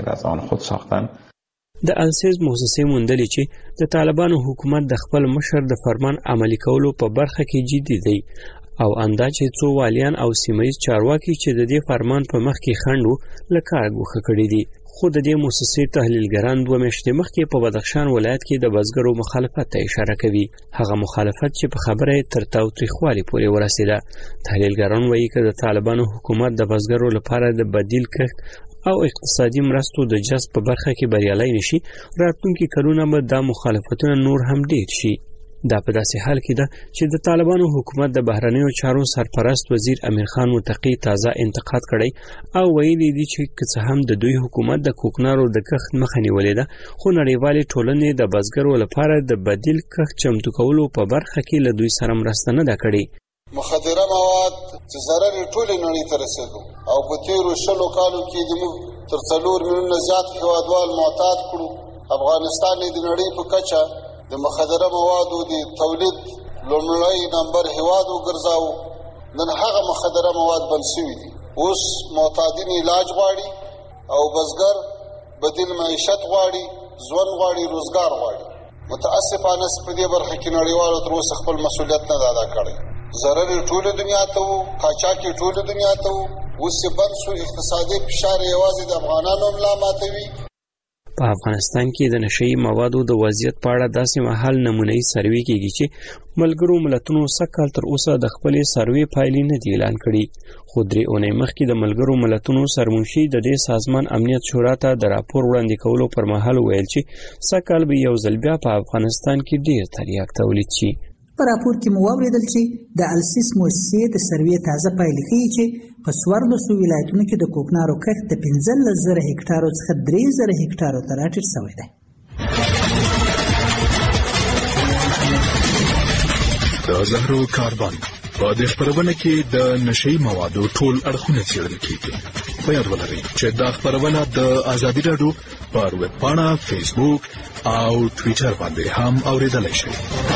د انسیز موسسې موندلې چې د طالبانو حکومت د خپل مشر د فرمان عملي کولو په برخه کې جدي دی او انداز چې څو والیان او سیمایي چارواکي چې د دې فرمان په مخ کې خنډ وو له کاره ګوښه کړي دي. خو د دې موسسې تحلیلګران 2 میاشتې مخکې په بدخشان ولایت کې د بزګرو مخالفت ته اشاره کوي. هغه مخالفت چې په خبره تر تاوتریخوالي پورې ورسېده. تحلیلګران وایي چې د طالبانو حکومت د بزګرو لپاره د بدیل کښت او اقتصادي مرستو د جذب په برخه کې بریالي نشي راتلونکي کلونه به دا مخالفتونه نور هم ډېر شي. دا په داسې حال کې ده چې د طالبانو حکومت د بهرنیو چارو سرپرست وزیر امیر خان متقی تازه انتقاد کړی او ویلي دي چې که څه هم د دوی حکومت د کوکنارو د کښت مخه نیولې ده خو نړیوالې ټولنې د بزګرو لپاره د بدیل کښت چمتو کولو په برخه کې له دوی سره مرسته نه ده کړې. مخدره مواد چې ضرر ټولې نړۍ ته رسېدو او په تیرو 20 کالو کې زموږ تر 4 میلیونه زیات هیوادوال معتاد کړو. افغانستان د نړۍ په کچه د مخدره موادو د تولید لومړی نمبر هیواد وګرځاو. نن هغه مخدره مواد بند شوي دي. اوس معتادین علاج غواړي او بزګر بدیل معیشت غواړي، ژوند غواړي، روزګار غواړي. متاسفانه په دې برخه کې نړیوالو تر اوسه خپل مسؤلیت نه ادا کړی. ضرر ټوله دنیا ته وو، قاچاق ټوله دنیا ته وو. اوس بند شو. اقتصادي فشار یوازې د افغانانو ملا ماتوي. په افغانستان کې د نشئی موادو د وضعیت په اړه داسې مهال نمونه‌ای سروې کېږي چې ملګرو ملتونو سږکال تر اوسه د خپلې سروې پایلې نه دي اعلان کړي. خو 3 اونۍ مخکې د ملګرو ملتونو سرمنشي د دې سازمان امنیت شورا ته د راپور وړاندې کولو پر مهال ویل چې سږکال به یو ځل بیا په افغانستان کې ډېر تریاک تولید شي. په راپور کې مو واوریدل چې د السیس موسسې د سروې تازه پایلې ښیي چې په 14 ولایتونو کې د کوکنارو کښت د 15,000 هکټارو څخه 3,000 هکټارو ته راټیټ شوی دی. د زهرو کاربن په دې خبرونه کې د نشئی موادو ټول اړخونه څېړل کېږي. په یاد ولرئ چې دا خبرونه د ازادي راډیو پر ویب پاڼه، فیسبوک او ټویټر باندې هم اوریدلای شئ.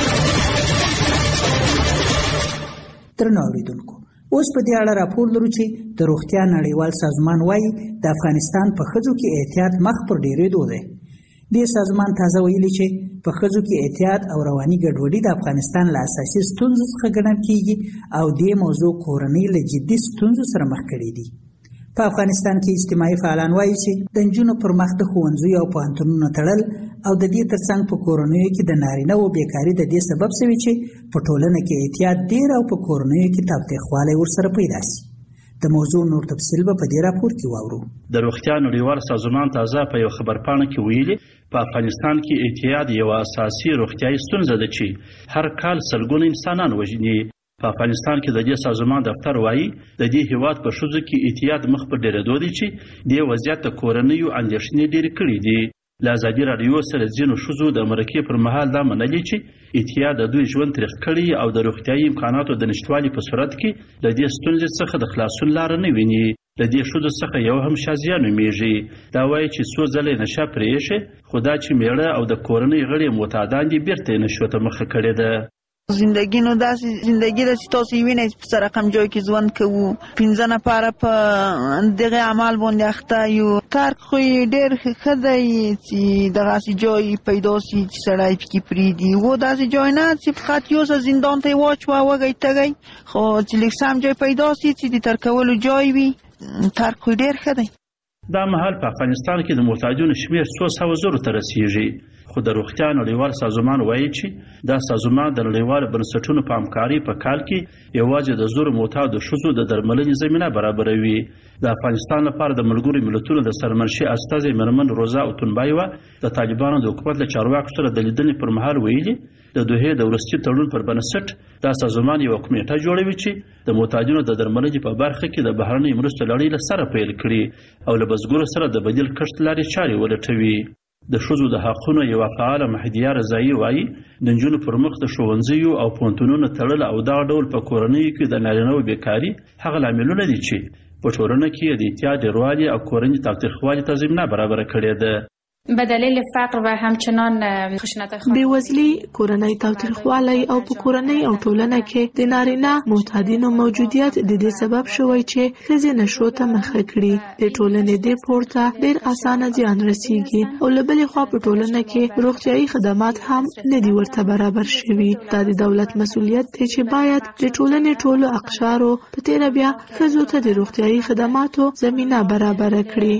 درنو اوریدونکو، اوس په دې اړه راپور لرو چې د روغتیا نړیوال سازمان وايي د افغانستان په ښځو کې احتیاط مخ پر ډېرېدو دی. دې سازمان تازه ویلي چې په ښځو کې احتیاط او رواني ګډوډي د افغانستان له اساسي ستونزو څخه ګڼل کېږي او دې موضوع کورنۍ له جدي ستونزو سره مخ کړي دي. په افغانستان کې اجتماعي فعالان وایي چې د نجونو پر مخ د ښوونځیو او پوهنتونونو تړل او د دې ترڅنګ په کورنیو کې د نارینه و بیکاري د دې سبب شوي چې په ټولنه کې احتیاط ډېر او په کورنیو کې تاوتریخوالی ورسره پیدا شي. د موضوع نور تفصیل به په دې راپور کې واورو. د روغتیا نړیوال سازمان تازه په یو خبرپاڼه کې ویلي په افغانستان کې احتیاط یو اساسي روغتیايي ستونزه ده چې هر کال سلګونه انسانان وژني. په افغانستان کې د دې سازمان دفتر وایي د دې هیواد په ښځو کې احتیاط مخ په ډېرېدو دی چې دې وضعیت د کورنیو اندېښنې ډېرې کړي دي. له ازادي راډیو سره ځینو ښځو د مرکې پر مهال دا منلي چې احتیاط د دوی ژوند تریخ کړي او د روغتیايي امکاناتو د نشتوالي په صورت کې د دې ستونزې څخه د خلاصون لاره نه ویني. د دې ښځو څخه یو هم شازیه نومیږي. دا وایي چې څو ځله نشه پرې ایښې خو دا چې میړه او د کورنۍ غړي معتادان دي بیرته یې نشو ته مخه کړې ده. زندگی نو داسې زندگی ده چې تاسو یې وینئ په سره رقم جای کې ژوند کوو 15 نفره په دغه عمل باندې اخته یو. کار خو یې ډېر ښه دی چې دغسې جای پیدا شي چې سړی پکې پرېږدي. و داسې جای نه چې فقط یو څه زندان ته یې واچوه وږی تږی، خو چې لږ سم جای پیدا شي چې د تر کولو جای وي تارک خو ډېر ښه دی. دا مهال په افغانستان کې د محتاجونو شمېر 300,000 ته رسیږي، خو د روغتیا نړیوال سازمان وایي چې دا سازمان د نړیوالو بنسټونو په همکارۍ په کال کې یوازې د زرو معتادو ښځو د درملنې زمینه برابروي. د افغانستان لپاره د ملګرو ملتونو د سرمنشي استازي مېرمن روزا اوتونبایوا د طالبانو د حکومت له چارواکو سره د لیدنې پر مهال ویلي د دوحې د وروستي تړون پر بنسټ دا سازمان یو کمیټه جوړوي چې د معتادینو د درملنې په برخه کې د بهرنۍ مرستو لړۍ له سره پیل کړي او له بزګرو سره د بدیل کښت لارې چارې ولټوي. د ښځو د حقونو یوه فعاله مهدیه رضایي وایي د نجونو پر مخ د ښوونځیو او پوهنتونونو تړل او دغه ډول په کورنیو کې د نارینه‌وو بیکاري هغه لاملونه دي چې په ټولنه کې د اعتیاد ډېروالي او کورني تاوتریخوالي ته زمینه برابره کړې ده. به دلیل فقر و همچنان خشونت بېوزلي، کورنۍ تاوتریخوالی او په کورنۍ او ټولنه کې د نارینه معتادینو موجودیت د دې سبب شوی چې ښځې نشو ته مخه کړي. د ټولنې دې پورته ډېر اسانه زیان رسیږي او له بلې خوا په ټولنه کې روغتیایي خدمات هم نه دي ورته برابر شوي. دا د دولت مسؤلیت دی چې باید د ټولنې ټولو اقشارو په تیره بیا ښځو ته د روغتیایي خدماتو زمینه برابر کړي.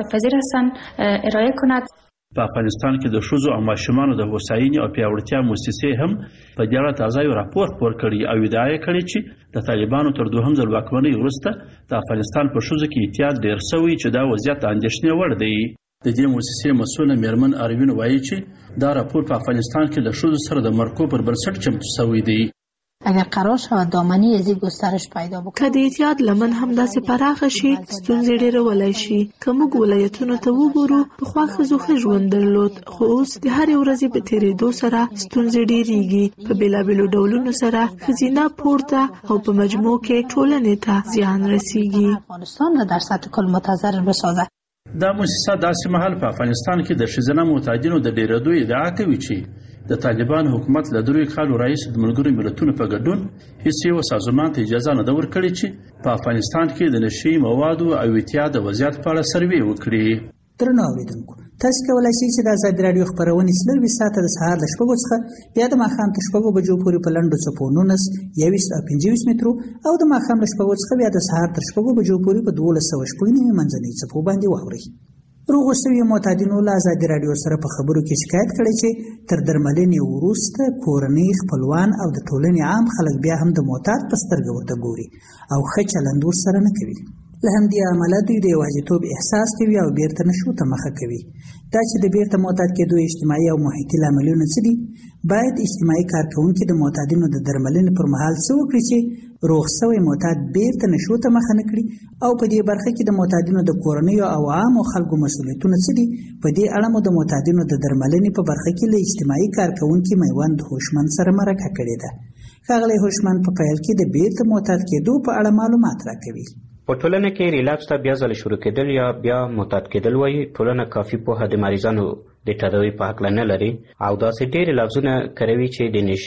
په افغانستان کې د ښځو او ماشومانو د هوساینې او پیاوړتیا مؤسسې هم په دې اړه تازه یو راپور خپور کړی او ادعا یې کړې چې د طالبانو تر دوهم ځل واکمنۍ وروسته د افغانستان په ښځو کې اعتیاد ډېر شوی چې دا وضعیت اندېښنې وړ دی. د دې مؤسسې مسؤله مېرمن اروین وایي چې دا راپور په افغانستان کې د ښځو سره د مرکو پر بنسټ چمتو شوی دی. اگر قرار شود دامنی ازی گسترش پیدا بکنه که د اعتیاد لمن هم داسې پراخه شي ستونزې ډېرولای شي. که موږ ولایتونو ته وګورو پخوا ښځو ښه ژوند درلود، خو اوس د هرې ورځې په تېرېدو سره ستونزې ډېرېږي. په بېلابېلو ډولونو سره ښځینه پورته او په مجموع کې ټولنې ته زیان رسیږي. افغانستان را در سطح کل متضرر بسازد. دا مؤسسه داسې مهال په افغانستان کې د ښځینه معتادینو د ډېرېدو ادعا کوي چې د طالبان حکومت له 3 کالو راهیسې د ملګرو ملتونو په ګډون هیڅ یو سازمان ته اجازه نه ده ورکړې چې په افغانستان کې د نشي موادو او اعتیاد د وضعیت په اړه سروې وکړي. درنو اوریدونکو، تاسو کولی شئ چې د ازادي راډیو خپرونې 24 ساعته د سهار له 6 څخه بیا د ماښام تر 6 بجو پورې په لنډو څپو 19، 21 او 25 مترو او د ماښام له 6 څخه بیا د سهار تر 6 بجو پورې په 1290 منځنۍ څپو باندې واورئ. روغو شویو معتادینو له ازادي راډیو سره په خبرو کې شکایت کړی چې تر درملنې وروسته کورنۍ، خپلوان او د ټولنې عام خلک بیا هم د معتاد په سترګه ورته ګوري او ښه چلند ورسره نه کوي. له همدې امله دوی د یوازیتوب احساس کوي او بیرته نشو ته مخه کوي. دا چې د بیرته معتاد کېدو اجتماعي او محیطي لاملونه څه دي، باید اجتماعي کارکوونکي د معتادینو د درملنې پر مهال څه وکړي چې روغ شوی معتاد بیرته نشو ته مخه نه کړي، او په دې برخه کې د معتادینو د کورنیو او عامو خلکو مسؤلیتونه څه دي. په دې اړه مو د معتادینو د درملنې په برخه کې له اجتماعي کارکوونکي میوند هوشمند سره مرکه کړې ده. ښاغلی هوشمند په پیل کې د بیرته معتاد کېدو په اړه معلومات راکوي. په ټولنه کې ریلاکس ته بیا ځل شروع کېدل یا بیا معتاد کېدل وایي ټولنه کافي پوهه د مریضانو د تداوي په هکله نه لري او داسې ډېرې لفظونه کاروي چې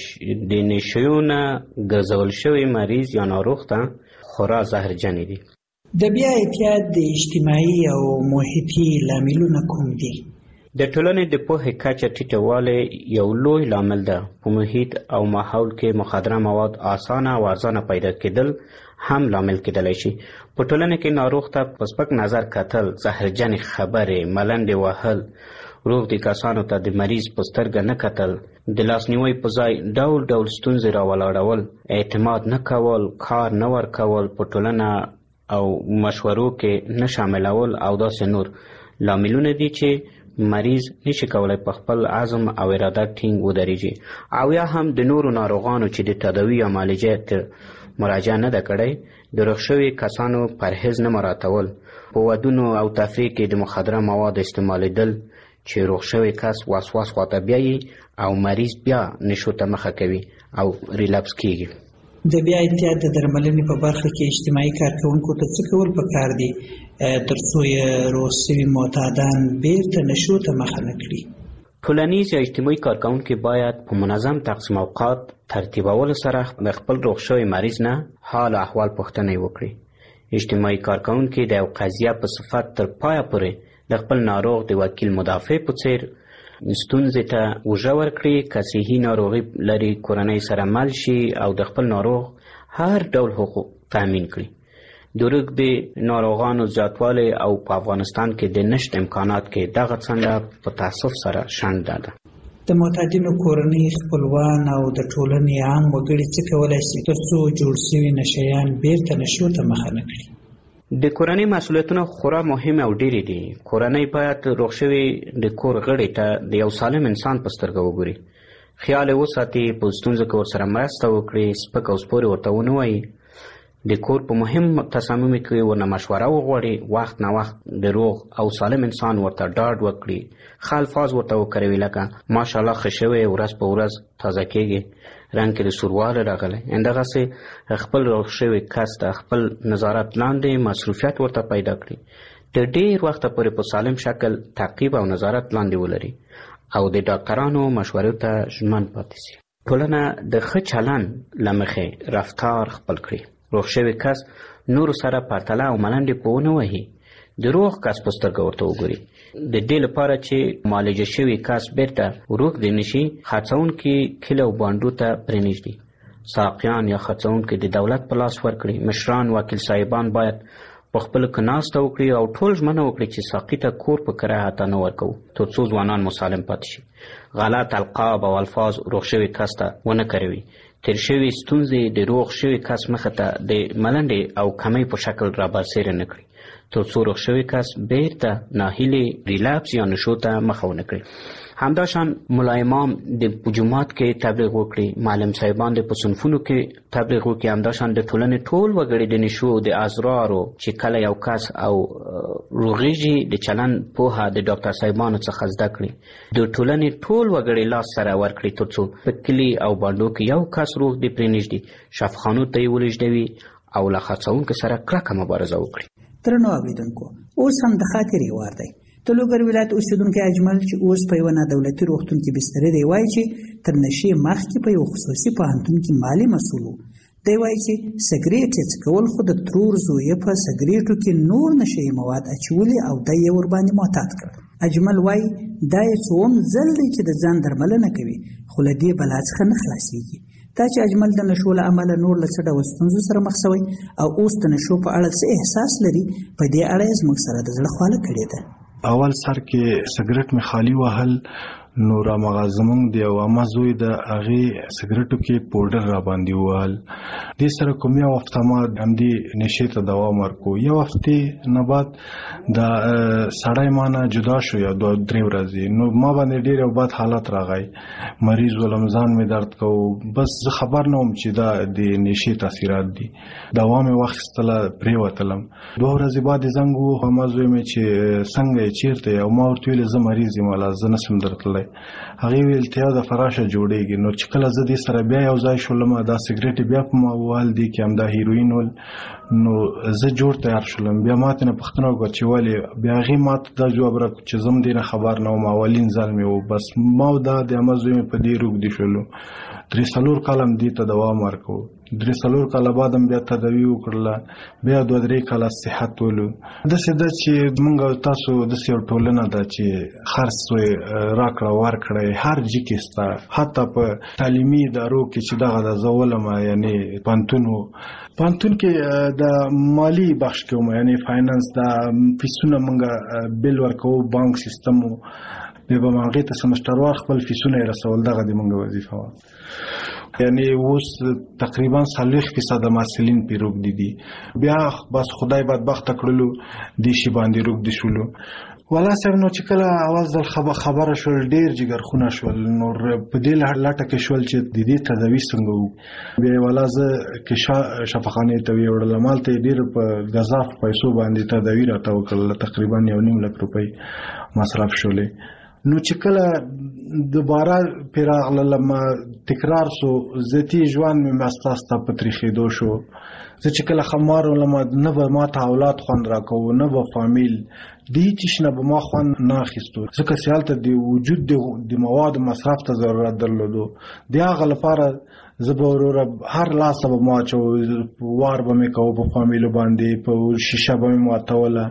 د نشیو نه ګرځول شوی مریض یا ناروغ ته خورا زهرجنې دي. د بیا اعتیاد د اجتماعي او محیطي لاملونه کوم دي؟ د ټولنې د پوهې کچه ټیټوالی یو لوی لامل ده. په محیط او ماحول کې مخدره مواد اسانه او ارزانه پیدا کېدل هم لامل کېدلی شي. په ټولنه کې ناروغ ته په سپک نظر کتل، زهرجنې خبرې، ملنډې وهل، روغ دي کسانو ته د مریض په سترګه نه کتل، د لاسنیوي په ځای ډول ډول ستونزې راولاړول، اعتماد نه کول، کار نه ورکول، په ټولنه او مشورو کې نه شاملول او داسې نور لاملونه دي چې مریض نشي کولای په خپل عزم او اراده ټینګ ودرېږي. او یا هم د نورو ناروغانو چې د تداوي یا معالجې تر مراجعه نه ده کړی، د روغ شوي کسانو پرهیز نه مراعاتول، په ودونو او تفریح کې د مخدره مواد استعمالیدل چې روغ شوی کس وسواس خواته بیایي او مریض بیا نشو ته مخه کوي او ریلپس کیږي. د بیا اعتیاد د درملنې په برخه کې اجتماعي کارکوونکو ته څه کول پکار دي ترڅو یې روغ شوي معتادان بیرته نشو ته مخه نه کړي؟ ټولنیز یا اجتماعي کارکوونکي باید په منظم تقسیم اوقات ترتیبولو سره د خپل روغ شوي مریض نه حال احوال پوښتنه وکړي. اجتماعي کارکوونکي د یو قضیه په صفت تر پایه پورې د خپل ناروغ د وکیل مدافع په څیر ستونزې ته اوږه ورکړي. که صحي ناروغي لري کورنۍ سره مل شي او د خپل ناروغ هر ډول حقوق تامین کړي. د رګ ناروغانو زیاتوالی او په افغانستان کې د نشت امکانات کې دغه څنډه په تاسف سره شنډه ده. د معتادینو کورنۍ خپلوان او د ټولنې عام وګړي څه کولی شي ترڅو جوړ شوي نشیان بیرته نشو ته مخه نه کړي؟ د کورنۍ مسؤلیتونه خورا مهم او ډېرې دي. کورنۍ باید روغ شوي د کور غړي ته د یو سالم انسان په سترګه وګوري، خیال یې وساتي، په ستونزو کې ورسره مرسته وکړي، سپک او سپورې ورته ونه وایي، د کور په مهم تصمیمونو کې ورنه مشوره وغواړي، وخت نه وخت د روغ او سالم انسان ورته ډاډ وکړي، ښه الفاظ ورته وکاروي لکه ماشاءالله ښه شوی، ورځ په ورځ تازه کېږي، رنګ کې د سوروالی راغلی. همدغسې خپل روغ شوي کس ته خپل نظارت لاندې مصروفیت ورته پیدا کړي، د ډېر وخته پورې په سالم شکل تعقیب او نظارت لاندې ولري او د ډاکټرانو مشورو ته ژمن پاتې شي. ټولنه د ښه چلند له مخې رفتار خپل کړي، روغ شوی کس نور سره پرتله او ملنډې په ونه وهي، د روغ کس په سترګه ورته وګوري. د دې لپاره چې معالجه شوي کس بیرته روغ دی نشي، خرڅونکي کلي او بانډو ته پرېنږدي، ساقیان یا خرڅونکي د دولت په لاس ورکړي، مشران وکیل صاحبان باید په خپلو کې ناسته وکړي او ټول ژمنه وکړي چې ساقي ته کور په کرایه حتی نه ورکوو ترڅو ځوانان مسالم پاتې شي، غلط القاب او الفاظ روغ شوي کس ته ونه کاروي، تیر شوي ستونزې د روغ شوي کس مخې ته د ملنډې او کمۍ په شکل رابرسېره نه کړي ترڅو روغ شوي کس بیرته ناهیلې ریلاپس یا نشو ته مخه ونه کړي. همداشان ملا امام د جومات کې تبلیغ وکړي، معلم صاحبان د په صنفونو کې تبلیغ وکړي، همداشان د ټولنې ټول وګړي د نشو د ازرارو چې کله یو کس او روغېږي د چلند پوهه د ډاکټر صاحبانو څخه زده کړي، د ټولنې ټول وګړي لاس سره ورکړي ترڅو په کلي او بانډو کې یو کس روغ دی پرېنږدي، شفاخانو ته یې ولېږدوي او له خرڅونکو سره کلکه مبارزه وکړي. درنو اوریدونکو، اوس هم د خاطرې وار دی. د لوګر ولایت اوسیدونکی اجمل چې اوس په یوه نادولتي روغتون کې بستر دی وایي چې تر نشې مخکې په یو خصوصي پوهنتون کې مالي مسؤل و. دی وایي چې سګرېټ یې څکول، خو د ترور زوی یې په سګرېټو کې نور نشهیي مواد اچولي او دی یې ورباندې معتاد کړ. اجمل وایي دا یې څوم ځل دی چې د ځان درملنه کوي، خو له دې بلا څخه نه خلاصېږي. دا چې اجمل د نشو له امله نور له څه ډول ستونزو سره مخ شوی او اوس د نشو په اړه څه احساس لري، په دې اړه یې زموږ سره د زړه خواله کړې ده. اول سر کې سګرټ می خالی وهل، نو را مغازمون دی او ما زوی د هغه سګرټو کې پودر را باندې وهل. د سره کوم یو وخت ما هم دی نشه ته دوام ورکو، یو هفته نه بعد د سړی مانه جدا شو یا 2-3 ورځې، نو ما باندې ډیر یو بد حالت راغی، مریض ولمزان می درد کو، بس زه خبر نه وم چې دا د نشه تاثیرات دي. دوام واخیستله پریوتلم، 2 ورځې بعد زنګ وو، ما زوی می چې څنګه چیرته او ما ورته ویل زه مریض یم، ولا زه نسم درتللی. هغه ویل ته د فراشه جوړیږي. نو چې کله زه دې سره بیا یو ځای شولم، دا سګرټ بیا په ما وال دي کې هم دا هیروین ول، نو زه جوړ تیار شولم. بیا ماته نه پښتنه وکړه چې ولې، بیا هغه ماته دا جواب راکړ چې زم دې نه خبر نه وم، اولین ځل مې و، بس ما دا د امازوی په دې روغ دي شولو. 3 کالم دې ته دوام ورکو، 3 کاله بعد هم بیا تداوی وکړله، بیا 2-3 کاله صحت ولو. داسې ده چې موږ تاسو داسې یو ټولنه ده چې خرڅ راکړه ورکړه هر جګې سته، حتی په تعلیمي ادارو کې چې دغه د زولم یعنی پانتون کې د مالی بخش کې وم، یعنی فاینانس د فیسونه موږ بیل ورکو، بانک سیستم به به مانګې ته سمستروار خپل فیسونه رسول، دغه د موږ وظیفه و. یعنی اوس تقریبا 40% محصلین پی روغ دي. بیا بس خدای بدبخت کړلو دي شی باندې روغ دي شولو. ولا صاحب نو چې کله اواز د خبره شول ډیر جګرخونه شول، نور په دې لاټه کې شول چې د دې تداوی څنګه وو. بیا ولا زه کې شفاخانه ته ویوړل، مال ته ډیر په غزاف پیسو باندې تداوی راته وکړل، تقریبا 1.5 لک روپۍ مصرف شولې. نو چې کله دوباره پیراغلم تکرار سو، ذاتی ژوند مې مستاستا په تاریخېدو شو. زه چې کله خمار ولم، نه به ما ته اولاد خوند راکو، نه به فامیل دی چې نه به ما خوند نه اخیستو، ځکه چې هلته د وجود د مواد مصرف ته ضرورت درلودو. د هغه لپاره زه به وروره هر لاسه به ما اچو، وار به مې کوو په فامیلو باندې، په شیشه به مې ماتوله،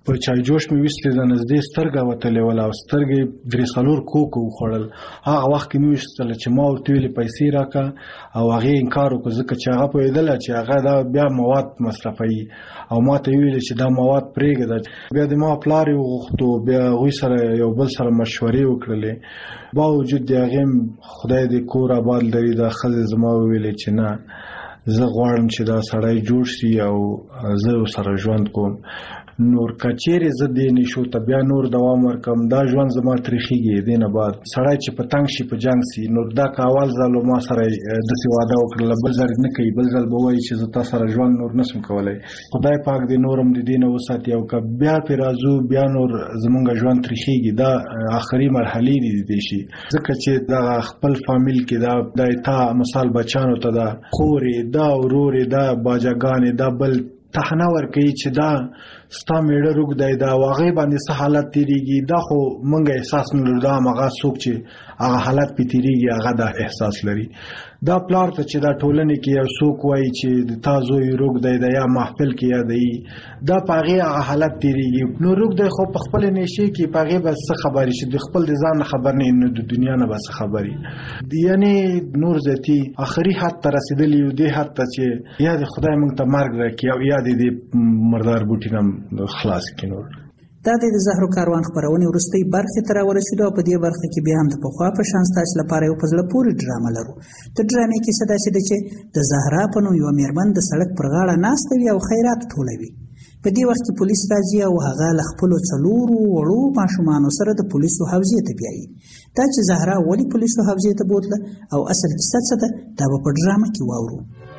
په چای جوش مې وستې د نږدې سترګه وتلې ول او سترګې درې څلور کوکو وخوړل. هغه وخت کې مې وستل چې ما ورته ویلې پیسې راکړه او هغه انکار وکړ ځکه چې هغه پوهېدله چې هغه دا بیا مواد مصرفوي او ما ته ویل چې دا مواد پرېږده. بیا د ما پلار یې وغوښتو، بیا هغوی سره یو بل سره مشورې وکړلې. باوجود د هغې خدای دې کور آباد لري دا ښځې زما وویلې چې نه، زه غواړم چې دا سړی جوړ شي او زه سره ژوند کوم. نور کچېرې زه دې نشو ته بیا نور دوام ورکم، دا ژوند زما تریخیږي. دې نه بعد سړی چې په تنګ شي په جنګ سي، نور دا که اول ځل ما سره داسې واده وکړله بل ځل نه کوي، بل ځل به وایي چې زه تا سره ژوند نور نشم کولی. خدای پاک دې نورم د دې نه وساتي او که بیا پرې راځو بیا نور زمونږ ژوند تریخیږي. دا آخري مرحلې دي شي ځکه چې دا خپل فامیل کې دا تا مثال بچانو ته دا خورې دا ورورې دا باجاګانې دا بل تحنه ورکوي چې دا ستا میړه روږ دی، دا هغې باندې څه حالت تېرېږي دا خو موږ احساس نه لرو، دا همغه څوک چې هغه حالت پې تېرېږي هغه دا احساس لري. دا پلار ته چې دا ټولنې کې یو څوک وایي چې د تا زوی روږ دی دا یا محفل کې یادوي، دا په هغې هغه حالت تېرېږي. نو روږ دی خو په خپلې نشې کې په هغې به څه خبرې چې د خپل د ځان نه خبر نه نو د دنیا نه به څه خبرې. یعنې نور ذاتي آخري حد ته رسېدلي یو دې حد ته چې یا د خدای موږ ته مرګ راکړي او یا دې مردار بوټي نه خلاص کړي. نور دا د زهرو کاروان خبرونې وروستۍ برخې ته راورسېدو او په دې برخه کې بیا هم د پخوا په شان ستاسو لپاره یو په زړه پورې ډرامه لرو. د ډرامې کیسه داسې ده چې د زهرا په نوم یوه مېرمن د سړک پر غاړه ناسته وي او خیرات ټولوي. په دې وخت کې پولیس راځي او هغه له خپلو 4 وړو ماشومانو سره د پولیسو حوزې ته بیایي. دا چې زهرا ولې پولیسو حوزې ته بوتله او اصل کیسه څه ده دا به په ډرامه کې واورو.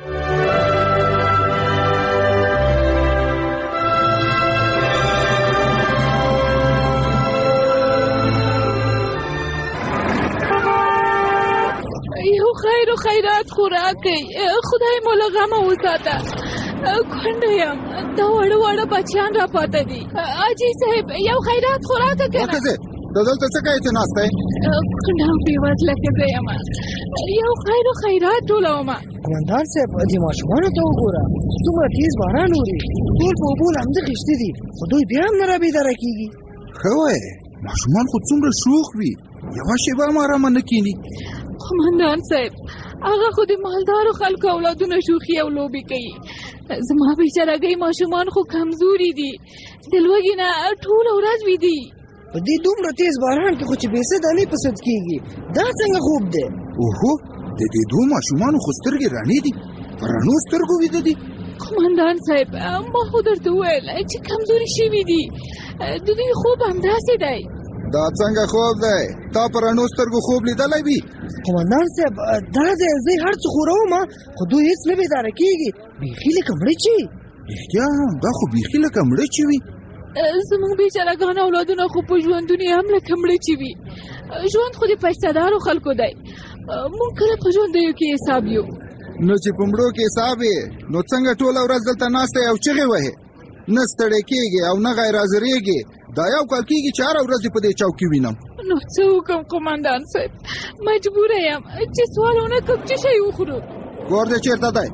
خیر و خیرات خوراکي خدای مو له غمه وساته. کونډه یم دا وړه بچیان را پاته دي. اجي صاحب یو خیرات خوراک کنه. دا دلته څه کوي چې ناسته کونډه په وځله کې یم یو خیر و خیرات ټولوم. قومندان صاحب دې ماشومانو ته وګوره څومره تیز باران اوري، ټول په اوبو لمده خښتې دي خو دوی بیا هم نه رابیداره کېږي. ښه وایې ماشومان خو څومره شوخ وي، یوه شېبه هم ارامه نه کښېني. قومندان صاحب هغه خو د مالدارو خلکو اولادونه شوخي او لوبې کوي. زما بیچارهګۍ ماشومان خو کمزوري دي، د لوږې نه ټوله ورځ ویدي. په دې دومره تیز باران کې خو چې بېسه دانې په سد کېږي دا څنګه خوب دی؟ اوهو د دې دوه ماشومانو خو سترګې رڼې دي، په رڼو سترګو ویده دي. قومندان صاحب ما خو درته وویل چې کمزوري شوي دي، د دوی خوب همداسې دی. دا څنګه خوب دی؟ تا په رڼو سترګو خوب لیدلی وي؟ قومندان صاحب دا دی زه هر څه خوروم خو دوی هېڅ نه بیداره کېږي، بیخي لکه مړچې. رښتیا دا خو بیخي لکه مړچې وي. زموږ بیچارهګان اولادونه خو په ژوندونې هم لکه مړچې وي. ژوند خو د پیسه‌دارو خلکو دی، موږ کله په ژوندیو کې حساب یو. نو چې په مړو کې حساب یې نو څنګه ټوله ورځ دلته ناسته او چغې وهې، نه ستړی کېږې او نه غیر حاضرېږې. دا یو کال کېږي چې هره ورځ په دې چوکۍ وینم. نو څه وکړم قومندان صاحب، مجبوره یم چې سوال ونه کړم چې شی وخورو. کور دې چېرته دی؟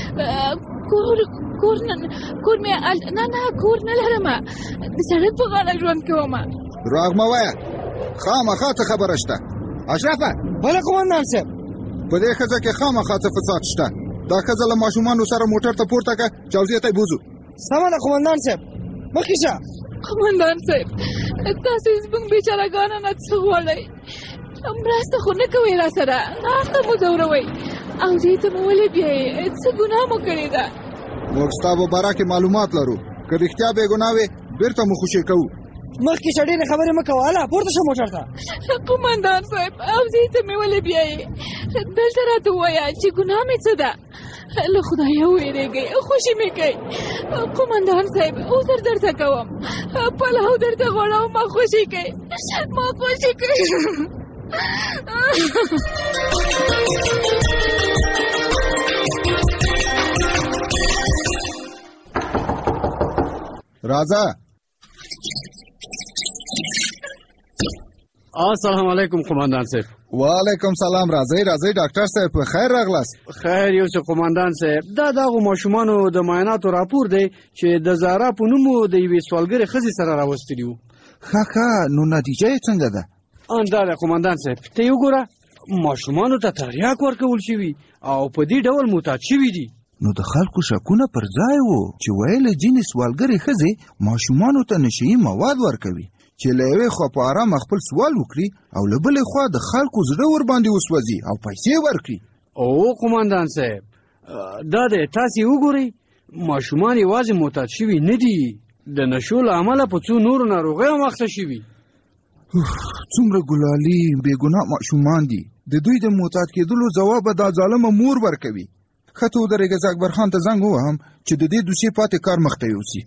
کور مې نه کور نه لرم، د سړک په غاړه ژوند کوم. دروغ مه وایه، خامخا څه خبره شته؟ اشرفه. بله قومندان صاحب. په دې ښځه کې خامخا څه فساد شته. دا ښځه له ماشومانو سره موټر ته پورته کړه چې حوزې ته یې بوځو. سمه ده قومندان صاحب، مخکې شه. قومندان صاحب تاسو زموږ بیچارهګانو نه څه غواړئ؟ مرسته خو نه کوئ را سره، ناخته مو ځوروئ او دې ته مو ولې بیایئ؟ څه ګناه مو کړې ده؟ موږ ستا په باره کې معلومات لرو، که رښتیا بې ګناه وې بېرته مو خوشي کوو. مخکې شه ډېرې خبرې مه کوه، هله پورته شه موټر ته. قومندان صاحب حوزې ته مې ولې بیایئ؟ دلته راته ووایه چې ګناه مې څه ده؟ له خدایه وویرېږئ، خوشي مې کوئ. قومندان صاحب عذر درته کوم، پلو درته غواړم، ما خوشي کوئ، ما خوشي کوئ. راځه السلام علیکم قومندان صاحب. وعلیکم سلام. راځي ډاکټر صاحب په خیر راغلاست. خیر یو څه قومندان صاحب، دا دغه ماشومانو د معایناتو راپور دی چې د زهرا په نوم د یوې سوالګرې ښځې سره راوستلی وو. ښه نو نتیجه یې څنګه ده؟ دا دی قومندان صاحب، ته یې وګوره، ماشومانو ته تریاک ورکول شوي او په دې ډول معتاد شوي دي. نو د خلکو شکونه پر ځای وو چې ویل ځینې سوالګرې ښځې ماشومانو ته نشهیي مواد ورکوي چې له یوې خوا په آرام خپل سوال وکړي او له بلې خوا د خلکو زړه ورباندې وسوځي او پیسې ورکړي. او قومندان صاحب، دا دی تاسې وګورئ، ماشومان یوازې معتاد شوي نه دي، د نشو له امله په څو نورو ناروغیو مخته شوي. څومره ګلالي بېګناه ماشومان دي، د دوی د معتاد کېدلو ځواب دا ظالمه مور ورکوي. ښه ته ودرېږه، زه اکبر خان ته زنګ ووهم چې د دې دوسیې پاتې کار مخته یوسي.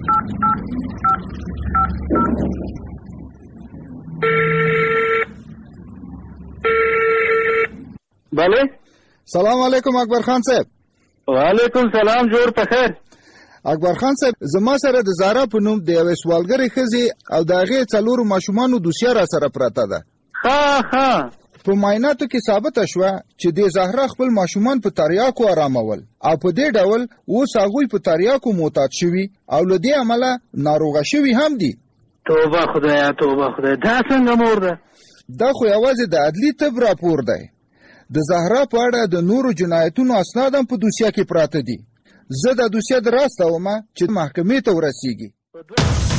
بله. سلام علیکم اکبر خان صاحب. وعلیکم سلام، جوړ په خیر. اکبر خان صاحب، زما سره د زهرا په نوم د یوې سوالګرې ښځې او د هغې 4 ماشومانو دوسیه را سره پرته ده. ښه. په معایناتو کې ثابته شوه چې د زهرا خپل ماشومان په تریاکو آرامول او په دې ډول اوس هغوی په تریاکو معتاد شوي او له دې امله ناروغه شوي هم دي. توبه خدایا، دا څنګه مور ده؟ دا خو یوازې د عدلي طب راپور دی. د زهرا په اړه د نورو جنایتونو اسناد هم په دوسیه کې پراته دي. زه دا دوسیه در راستوم چې محکمې ته ورسیږي.